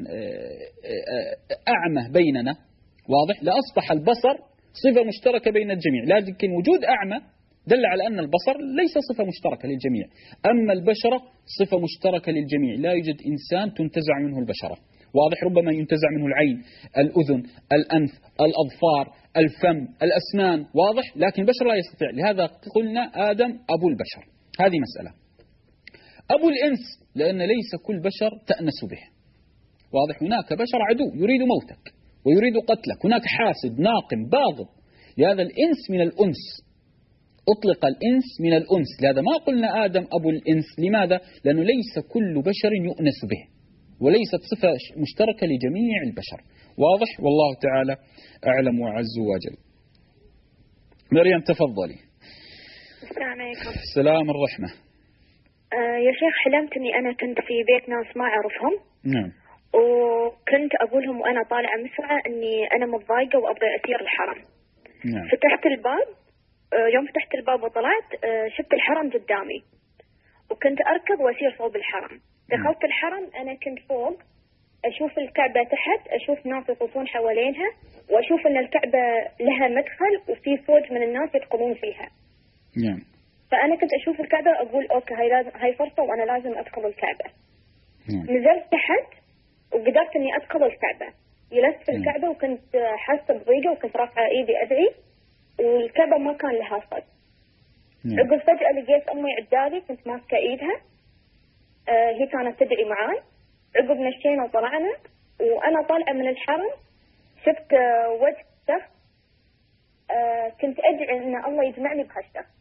أعمى بيننا، واضح، لأصبح البصر صفة مشتركة بين الجميع، لكن وجود أعمى دل على أن البصر ليس صفة مشتركة للجميع. أما البشرة صفة مشتركة للجميع، لا يوجد إنسان تنتزع منه البشرة. واضح؟ ربما ينتزع منه العين، الأذن، الأنف، الأظفار، الفم، الأسنان. واضح؟ لكن البشر لا يستطيع. لهذا قلنا آدم أبو البشر. هذه مسألة. أبو الإنس لأن ليس كل بشر تأنس به. واضح؟ هناك بشر عدو يريد موتك ويريد قتلك، هناك حاسد ناقم باغض. لهذا الإنس من الأنس، أطلق الإنس من الأنس. لهذا ما قلنا آدم أبو الإنس. لماذا؟ لأنه ليس كل بشر يؤنس به، وليست صفة مشتركة لجميع البشر. واضح؟ والله تعالى أعلم وأعز وأجل. مريم تفضلي. السلام عليكم. السلام الرحمة. يا شيخ، حلمت أني أنا كنت في بيت ناس ما أعرفهم. نعم. وكنت أقول لهم وأنا طالعة مسرعة أني أنا متضايقة وأبغى أسير الحرم. نعم. فتحت الباب. يوم فتحت الباب وطلعت شفت الحرم قدامي، وكنت أركض وأسير صوب الحرم. دخلت الحرم، أنا كنت فوق أشوف الكعبة تحت، أشوف ناس يطوفون حوالينها، وأشوف أن الكعبة لها مدخل وفي فوج من الناس يدخلون فيها. نعم. فأنا كنت أشوف الكعبة أقول أوكي هاي فرصة وأنا لازم أدخل الكعبة. نزلت تحت وقدرت أني أدخل الكعبة، جلست في الكعبة وكنت حاسة بضيقة وكنت رافعة إيدي أدعي، والكعبة ما كان لها صد. عقب فجأة لقيت أمي عدالي كنت ماسكة إيدها، هي كانت تدعي معاي. عقب مشينا وطلعنا، وأنا طالعة من الحرم شفت وجه شخص، كنت أدعي أن الله يجمعني بهالشخص.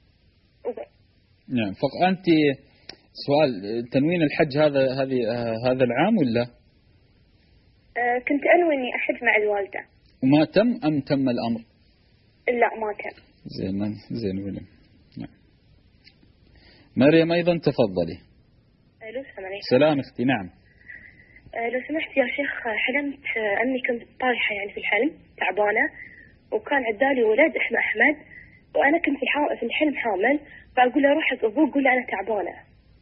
نعم. فأنت سؤال، تنوين الحج هذا العام ولا؟ كنت أنوي إني أحج مع الوالدة. وما تم أم تم الأمر؟ لا ما تم. زين ولم. نعم. مريم أيضا تفضلي. سلام أختي. نعم. لو سمحت يا شيخ، حلمت أني كنت طايحة يعني في الحلم تعبانة، وكان عدالي ولد اسمه أحمد، وأنا كنت في الحلم حامل، فأقول له روح حق أبوك قول له أنا تعبانة.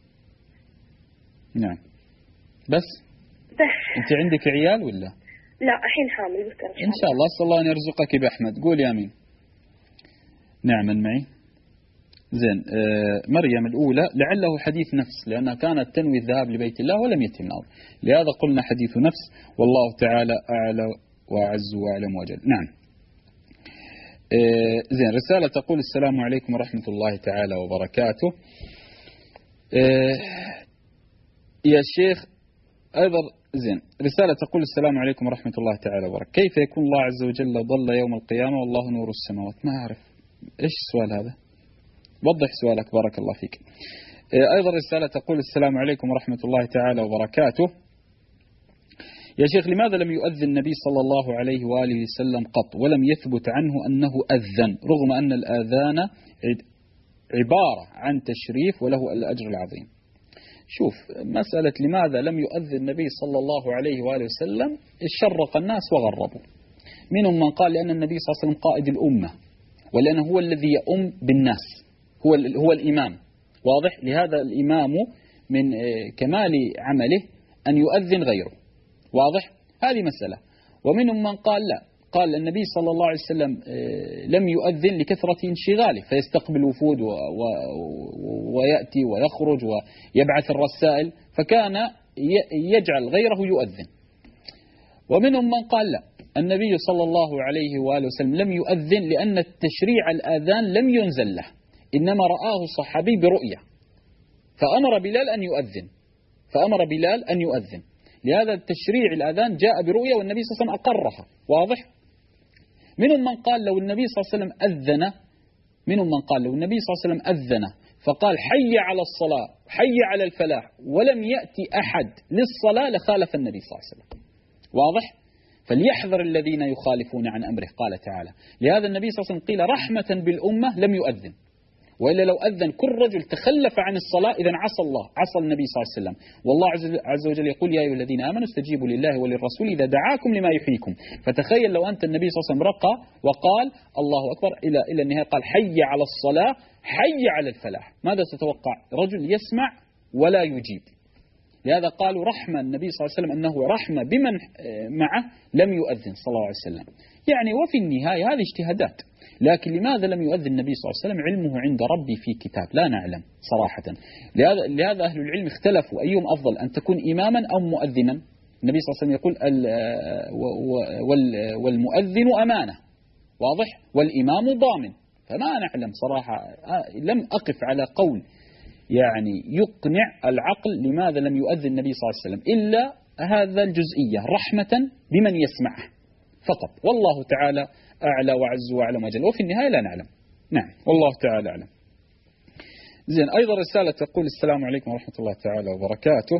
نعم. بس أنت عندك عيال ولا؟ لا الحين حامل بكرة إن شاء الله. أسأل الله أن يرزقك بأحمد. قول يا أمين. نعم من معي. زين. مريم الأولى لعله حديث نفس، لأنها كانت تنوي الذهاب لبيت الله ولم يتم الأمر، لهذا قلنا حديث نفس، والله تعالى أعلى وأعز وأعلم وأجل. نعم. زين. رسالة تقول السلام عليكم ورحمة الله تعالى وبركاته. يا شيخ أيضا. زين. رسالة تقول السلام عليكم ورحمة الله تعالى وبركاته. كيف يكون الله عز وجل ضل يوم القيامة والله نور السماوات؟ ما أعرف إيش السؤال هذا، وضح سؤالك بارك الله فيك. أيضا رسالة تقول السلام عليكم ورحمة الله تعالى وبركاته. يا شيخ لماذا لم يؤذن النبي صلى الله عليه وآله وسلم قط، ولم يثبت عنه أنه أذن، رغم أن الآذان عبارة عن تشريف وله الأجر العظيم؟ شوف، مسألة لماذا لم يؤذن النبي صلى الله عليه وآله وسلم شرق الناس وغربوا. منهم من قال لأن النبي صلى الله عليه وسلم قائد الأمة، ولأنه هو الذي يؤم بالناس، هو الإمام. واضح؟ لهذا الإمام من كمال عمله أن يؤذن غيره. واضح؟ هذه مسألة. ومنهم من قال لا، قال النبي صلى الله عليه وسلم لم يؤذن لكثرة انشغاله، فيستقبل وفود ويأتي ويخرج ويبعث الرسائل، فكان يجعل غيره يؤذن. ومنهم من قال لا، النبي صلى الله عليه وآله وسلم لم يؤذن لأن التشريع الآذان لم ينزل له، إنما رآه صحابي برؤية فأمر بلال أن يؤذن. لهذا التشريع الآذان جاء برؤية والنبي صلى الله عليه وسلم أقرها. واضح؟ منهم من قال لو النبي صلى الله عليه وسلم أذن فقال حي على الصلاة حي على الفلاح ولم يأتي أحد للصلاة لخالف النبي صلى الله عليه وسلم. واضح؟ فليحذر الذين يخالفون عن أمره، قال تعالى. لهذا النبي صلى الله عليه وسلم قيل رحمة بالأمة لم يؤذن، وإلا لو أذن كل رجل تخلف عن الصلاة إذن عصى النبي صلى الله عليه وسلم. والله عز وجل يقول يا أيها الذين آمنوا استجيبوا لله وللرسول إذا دعاكم لما يحييكم. فتخيل لو أنت النبي صلى الله عليه وسلم رقى وقال الله أكبر إلى النهاية، قال حي على الصلاة حي على الفلاح، ماذا تتوقع؟ رجل يسمع ولا يجيب. لهذا قالوا رحمة النبي صلى الله عليه وسلم أنه رحمة بمن معه لم يؤذن صلى الله عليه وسلم. يعني وفي النهاية هذه اجتهادات. لكن لماذا لم يؤذن النبي صلى الله عليه وسلم؟ علمه عند ربي في كتاب، لا نعلم صراحة. لهذا أهل العلم اختلفوا أيهم أفضل، أن تكون إماما أو مؤذنا. النبي صلى الله عليه وسلم يقول والمؤذن أمانة. واضح؟ والإمام ضامن. فما نعلم صراحة، لم أقف على قول يعني يقنع العقل لماذا لم يؤذن النبي صلى الله عليه وسلم، إلا هذا الجزئية رحمة بمن يسمعه فقط. والله تعالى أعلى وعز وأعلم وجل، وفي النهاية لا نعلم. نعم والله تعالى أعلم. زين. أيضا رسالة تقول السلام عليكم ورحمة الله تعالى وبركاته.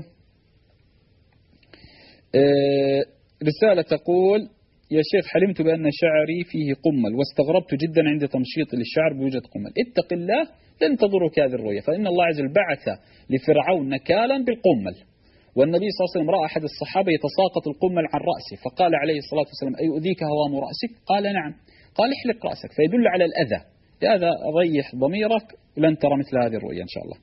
رسالة تقول يا شيخ حلمت بأن شعري فيه قمل واستغربت جدا عند تمشيط للشعر بوجود قمل. اتق الله لن تضرك هذه الرؤية، فإن الله عز وجل بعث لفرعون نكالا بالقمل، والنبي صلى الله عليه وسلم رأى أحد الصحابة يتساقط القمل عن رأسه، فقال عليه الصلاة والسلام أيؤذيك هوام رأسك؟ قال نعم. قال احلق رأسك، فيدل على الأذى. لهذا ريح ضميرك لن ترى مثل هذه الرؤية إن شاء الله.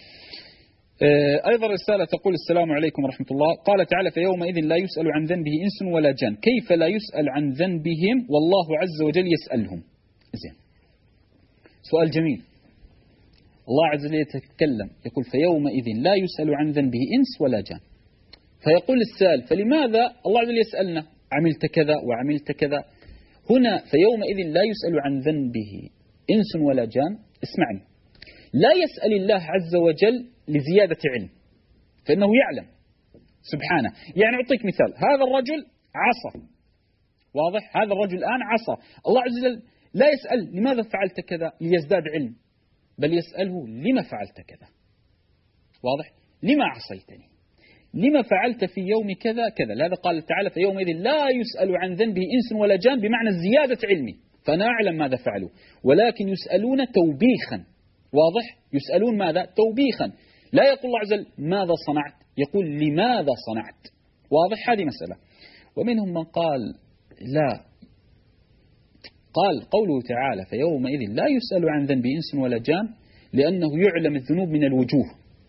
أيضا رسالة تقول السلام عليكم ورحمة الله. قال تعالى فيومئذ لا يسأل عن ذنبه إنس ولا جان. كيف لا يسأل عن ذنبهم والله عز وجل يسألهم؟ زين، سؤال جميل. الله عز وجل يتكلم يقول فيومئذ لا يسأل عن ذنبه إنس ولا جان. فيقول السائل فلماذا الله عز وجل يسألنا عملت كذا وعملت كذا؟ هنا فيومئذ لا يسأل عن ذنبه إنس ولا جان. اسمعني، لا يسأل الله عز وجل لزيادة علم، فإنه يعلم سبحانه. يعني أعطيك مثال، هذا الرجل عصى. واضح؟ هذا الرجل الآن عصى. الله عز وجل لا يسأل لماذا فعلت كذا ليزداد علم، بل يسأله لما فعلت كذا. واضح؟ لما عصيتني؟ لما فعلت في يوم كذا كذا؟ لهذا قال تعالى فيومئذ لا يسأل عن ذنبه إنس ولا جان، بمعنى زيادة علمي، فأنا أعلم ماذا فعلوا، ولكن يسألون توبيخا. واضح؟ يسألون ماذا؟ توبيخا. لا يقول الله عز وجل ماذا صنعت، يقول لماذا صنعت. واضح؟ هذه مسألة. ومنهم من قال لا، قال قوله تعالى فيومئذ لا يسأل عن ذنب إنس ولا جان لأنه يعلم الذنوب من الوجوه،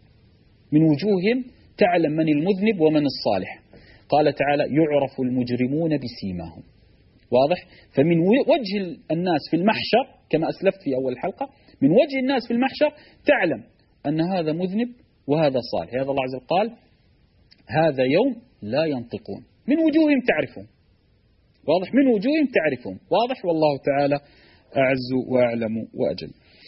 من وجوههم تعلم من المذنب ومن الصالح. قال تعالى يعرف المجرمون بسيماهم. واضح؟ فمن وجه الناس في المحشر كما أسلفت في أول الحلقة، من وجه الناس في المحشر تعلم أن هذا مذنب وهذا صالح. هذا الله عز وجل قال هذا يوم لا ينطقون، من وجوههم تعرفهم. واضح؟ من وجوههم تعرفهم. واضح؟ والله تعالى أعز وأعلم وأجل.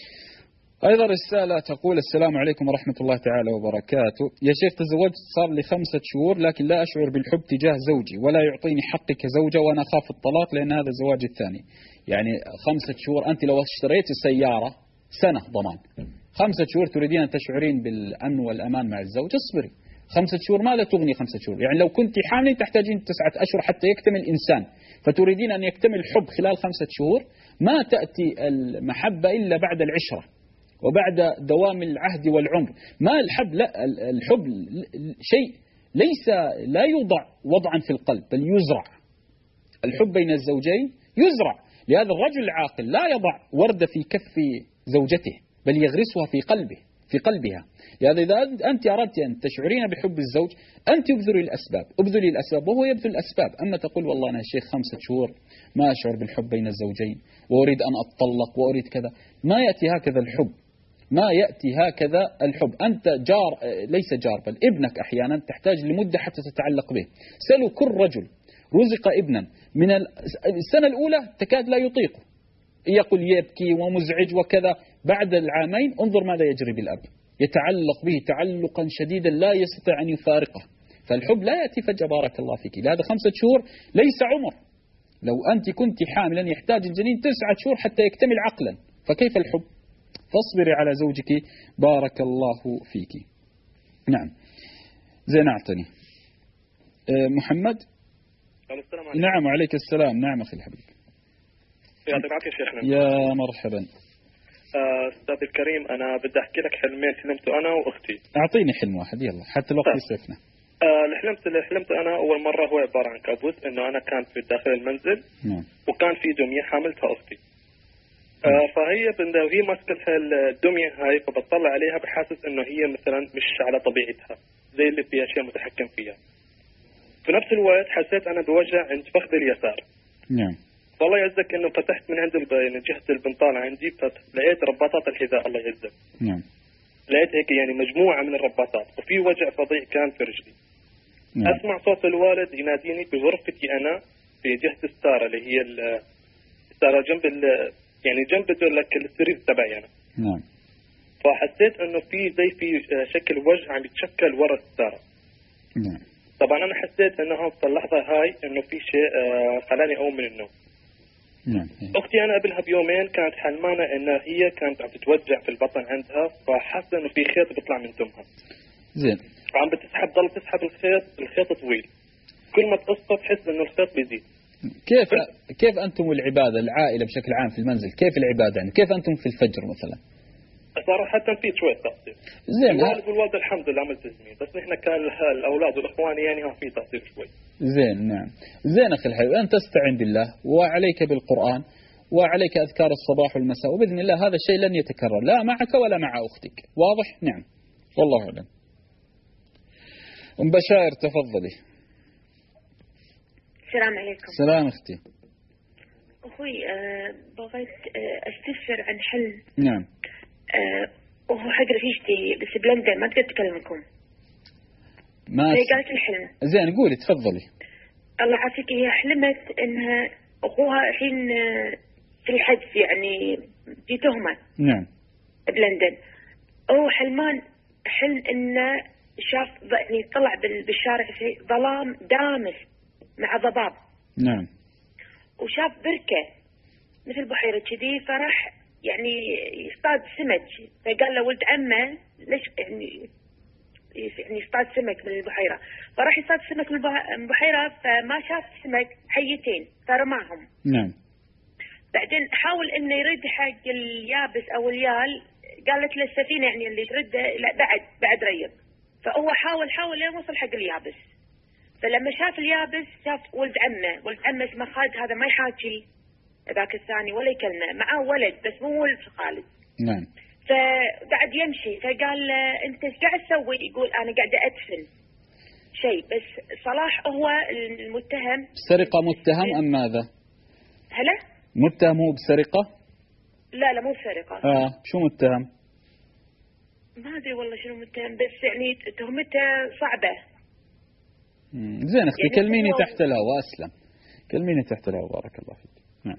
أيضا رسالة تقول السلام عليكم ورحمة الله تعالى وبركاته. يا شيخ تزوجت صار لي 5 شهور لكن لا أشعر بالحب تجاه زوجي ولا يعطيني حقي كزوجة وأنا أخاف الطلاق لأن هذا الزواج الثاني. يعني 5 شهور، أنت لو اشتريت السيارة سنة ضمان، 5 شهور تريدين أن تشعرين بالأمن والأمان مع الزوج، اصبري. 5 شهور ما لا تغني 5 شهور. يعني لو كنت حامل تحتاجين 9 أشهر حتى يكتمل الإنسان، فتريدين أن يكتمل الحب خلال 5 شهور. ما تأتي المحبة إلا بعد العشرة وبعد دوام العهد والعمر. ما الحب، لا، الحب شيء ليس لا يوضع وضعا في القلب بل يزرع. الحب بين الزوجين يزرع. لهذا الرجل العاقل لا يضع وردة في كف زوجته بل يغرسها في قلبه، في قلبها. لهذا إذا أنت أردت أن تشعرين بحب الزوج أنت ابذلي الأسباب، ابذلي الأسباب وهو يبذل الأسباب. أما تقول والله أنا شيخ 5 شهور ما أشعر بالحب بين الزوجين وأريد أن أتطلق وأريد كذا، ما يأتي هكذا الحب، ما يأتي هكذا الحب. أنت جار، ليس جار بل ابنك أحيانا تحتاج لمدة حتى تتعلق به. سألوا كل رجل رزق ابنا من السنة الأولى تكاد لا يطيقه، يقول يبكي ومزعج وكذا. بعد العامين انظر ماذا يجري بالأب، يتعلق به تعلقا شديدا لا يستطيع أن يفارقه. فالحب لا يأتي فجأة بارك الله فيك. لهذا 5 شهور ليس عمر. لو أنت كنت حاملا يحتاج الجنين 9 شهور حتى يكتمل عقلا، فكيف الحب؟ فاصبري على زوجك بارك الله فيك. نعم زين. أعطني محمد. نعم وعليك السلام. نعم أخي الحبيب. يعطيك العافية شيخنا. يا مرحبا. أستاذ الكريم أنا بدي أحكي لك حلمين حلمته أنا وأختي. أعطيني حلم واحد يلا حتى الوقت يسعفنا. اللي حلمته أنا أول مرة هو عبارة عن كابوس، إنه أنا كان في داخل المنزل وكان في دمية حاملتها أختي. فهي وهي ماسكتها الدمية هاي، فبطلع عليها بحاسس إنه هي مثلا مش على طبيعتها زي اللي في أشياء متحكم فيها. في نفس الوقت حسيت أنا بوجع عند فخذ اليسار. نعم. والله يعزك إنه فتحت من عند جهة البنطالة عندي، لقيت رباطات الحذاء الله يعزك. نعم. لقيت هيك يعني مجموعة من الرباطات، وفي وجع فظيع كان في رجلي. نعم. أسمع صوت الوالد يناديني بغرفتي أنا في جهة الستارة اللي هي الستارة جنب يعني جنب لك السرير تبعي أنا. نعم. فحسيت إنه في شكل وجه عم يتشكل ورا الستارة. نعم. طبعا أنا حسيت إنه في اللحظة هاي إنه في شيء خلاني أقوم من النوم. نعم. أختي أنا قبلها بيومين كانت حلمانة إن هي كانت عم تتوجع في البطن عندها، فحاسة إنه في خيط بيطلع من تمها. زين. فعم ضل تسحب الخيط طويل، كل ما تقصه تحس إنه الخيط بيزيد. كيف أنتم العبادة العائلة بشكل عام في المنزل؟ كيف العبادة يعني؟ كيف أنتم في الفجر مثلا؟ صراحة في شوية تقصير. زين. الوالد والوالدة الحمد لله ملتزمين، بس نحن كان الأولاد والإخوان يعني في تقصير شوي. زين. نعم. زين أخي الحبيب، أن تستعين بالله وعليك بالقرآن وعليك أذكار الصباح والمساء، وبإذن الله هذا الشيء لن يتكرر لا معك ولا مع أختك. واضح؟ نعم. والله أعلم. أم بشائر تفضلي. السلام عليكم. سلام أختي. أخوي بغيت أستفسر عن حلم. نعم. وهو حق رفيجتي بس بلندن ما تقدر تكلمكم. ما هي قالت الحلم. زين قولي تفضلي. الله يعافيك. هي حلمت إنها أخوها الحين في الحجز يعني في تهمة. نعم. بلندن. هو حلمان حلم إنه شاف يعني طلع بالشارع في ظلام دامس مع ضباب. نعم. وشاف بركة مثل بحيرة كذي، فراح يعني يصطاد سمك، فقال له ولد عمه ليش يعني يصطاد سمك من البحيرة، فراح يصطاد سمك من البحيرة فما شاف سمك حيتين فرماهم. نعم. بعدين حاول انه يرد حق اليابس او اليال، قالت له السفينة يعني اللي ترد لا بعد ريب، فهو حاول لين وصل حق اليابس. فلما شاف اليابس شاف ولد عمه اسمه خالد، هذا ما يحاكي ذاك الثاني ولا يكلمه، معاه ولد بس مو ولد خالد. نعم. فقعد يمشي، فقال له أنت ايش قاعد تسوي؟ يقول أنا قاعدة أدفن شيء. بس صلاح هو المتهم. سرقة متهم أم ماذا؟ هلا؟ متهم هو بسرقة؟ لا مو بسرقة. شو متهم؟ ما أدري والله شنو متهم، بس يعني تهمته صعبة. زين أختي يعني كلميني تحت الهواء أسلم، كلميني تحت الهواء بارك الله فيك. نعم.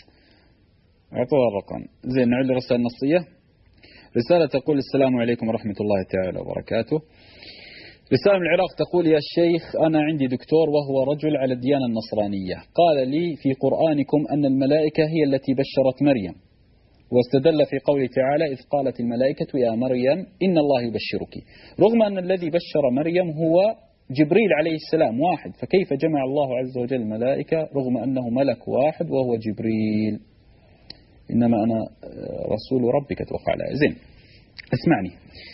أعطوها الرقم. زين نعد الرسالة النصية. رسالة تقول السلام عليكم ورحمة الله تعالى وبركاته. رسالة من العراق تقول يا شيخ أنا عندي دكتور وهو رجل على الديانة النصرانية، قال لي في قرآنكم أن الملائكة هي التي بشرت مريم، واستدل في قوله تعالى إذ قالت الملائكة يا مريم إن الله يبشرك، رغم أن الذي بشر مريم هو جبريل عليه السلام واحد، فكيف جمع الله عز وجل الملائكة رغم أنه ملك واحد وهو جبريل؟ إنما أنا رسول ربك توقع على. زين اسمعني،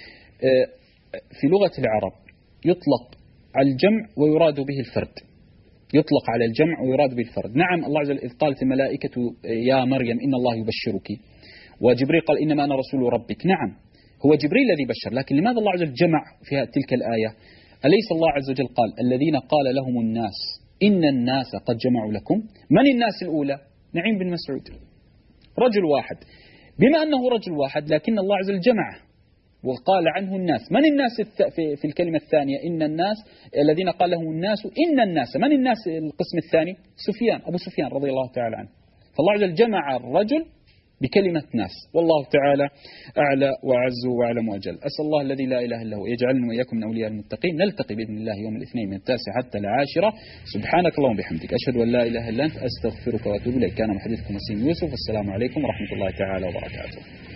في لغة العرب يطلق على الجمع ويراد به الفرد، يطلق على الجمع ويراد به الفرد. نعم الله عز وجل إذ قالت الملائكة يا مريم إن الله يبشرك، وجبريل قال إنما أنا رسول ربك. نعم هو جبريل الذي بشر، لكن لماذا الله عز وجل جمع في تلك الآية؟ أليس الله عز وجل قال الذين قال لهم الناس إن الناس قد جمعوا لكم؟ من الناس الأولى؟ نعيم بن مسعود، رجل واحد. بما أنه رجل واحد لكن الله عز وجل جمعه وقال عنه الناس. من الناس في الكلمة الثانية إن الناس الذين قال لهم الناس إن الناس، من الناس القسم الثاني؟ سفيان، أبو سفيان رضي الله تعالى عنه. فالله عز وجل جمع الرجل بكلمة ناس، والله تعالى أعلى وأعز وأعلم وأجل. أسأل الله الذي لا إله إلا هو يجعلنا وإياكم من أولياء المتقين. نلتقي بإذن الله يوم الاثنين من 9 حتى 10. سبحانك اللهم وبحمدك أشهد أن لا إله إلا أنت أستغفرك وأتوب إليك. كان محدثكم وسيم يوسف، والسلام عليكم ورحمة الله تعالى وبركاته.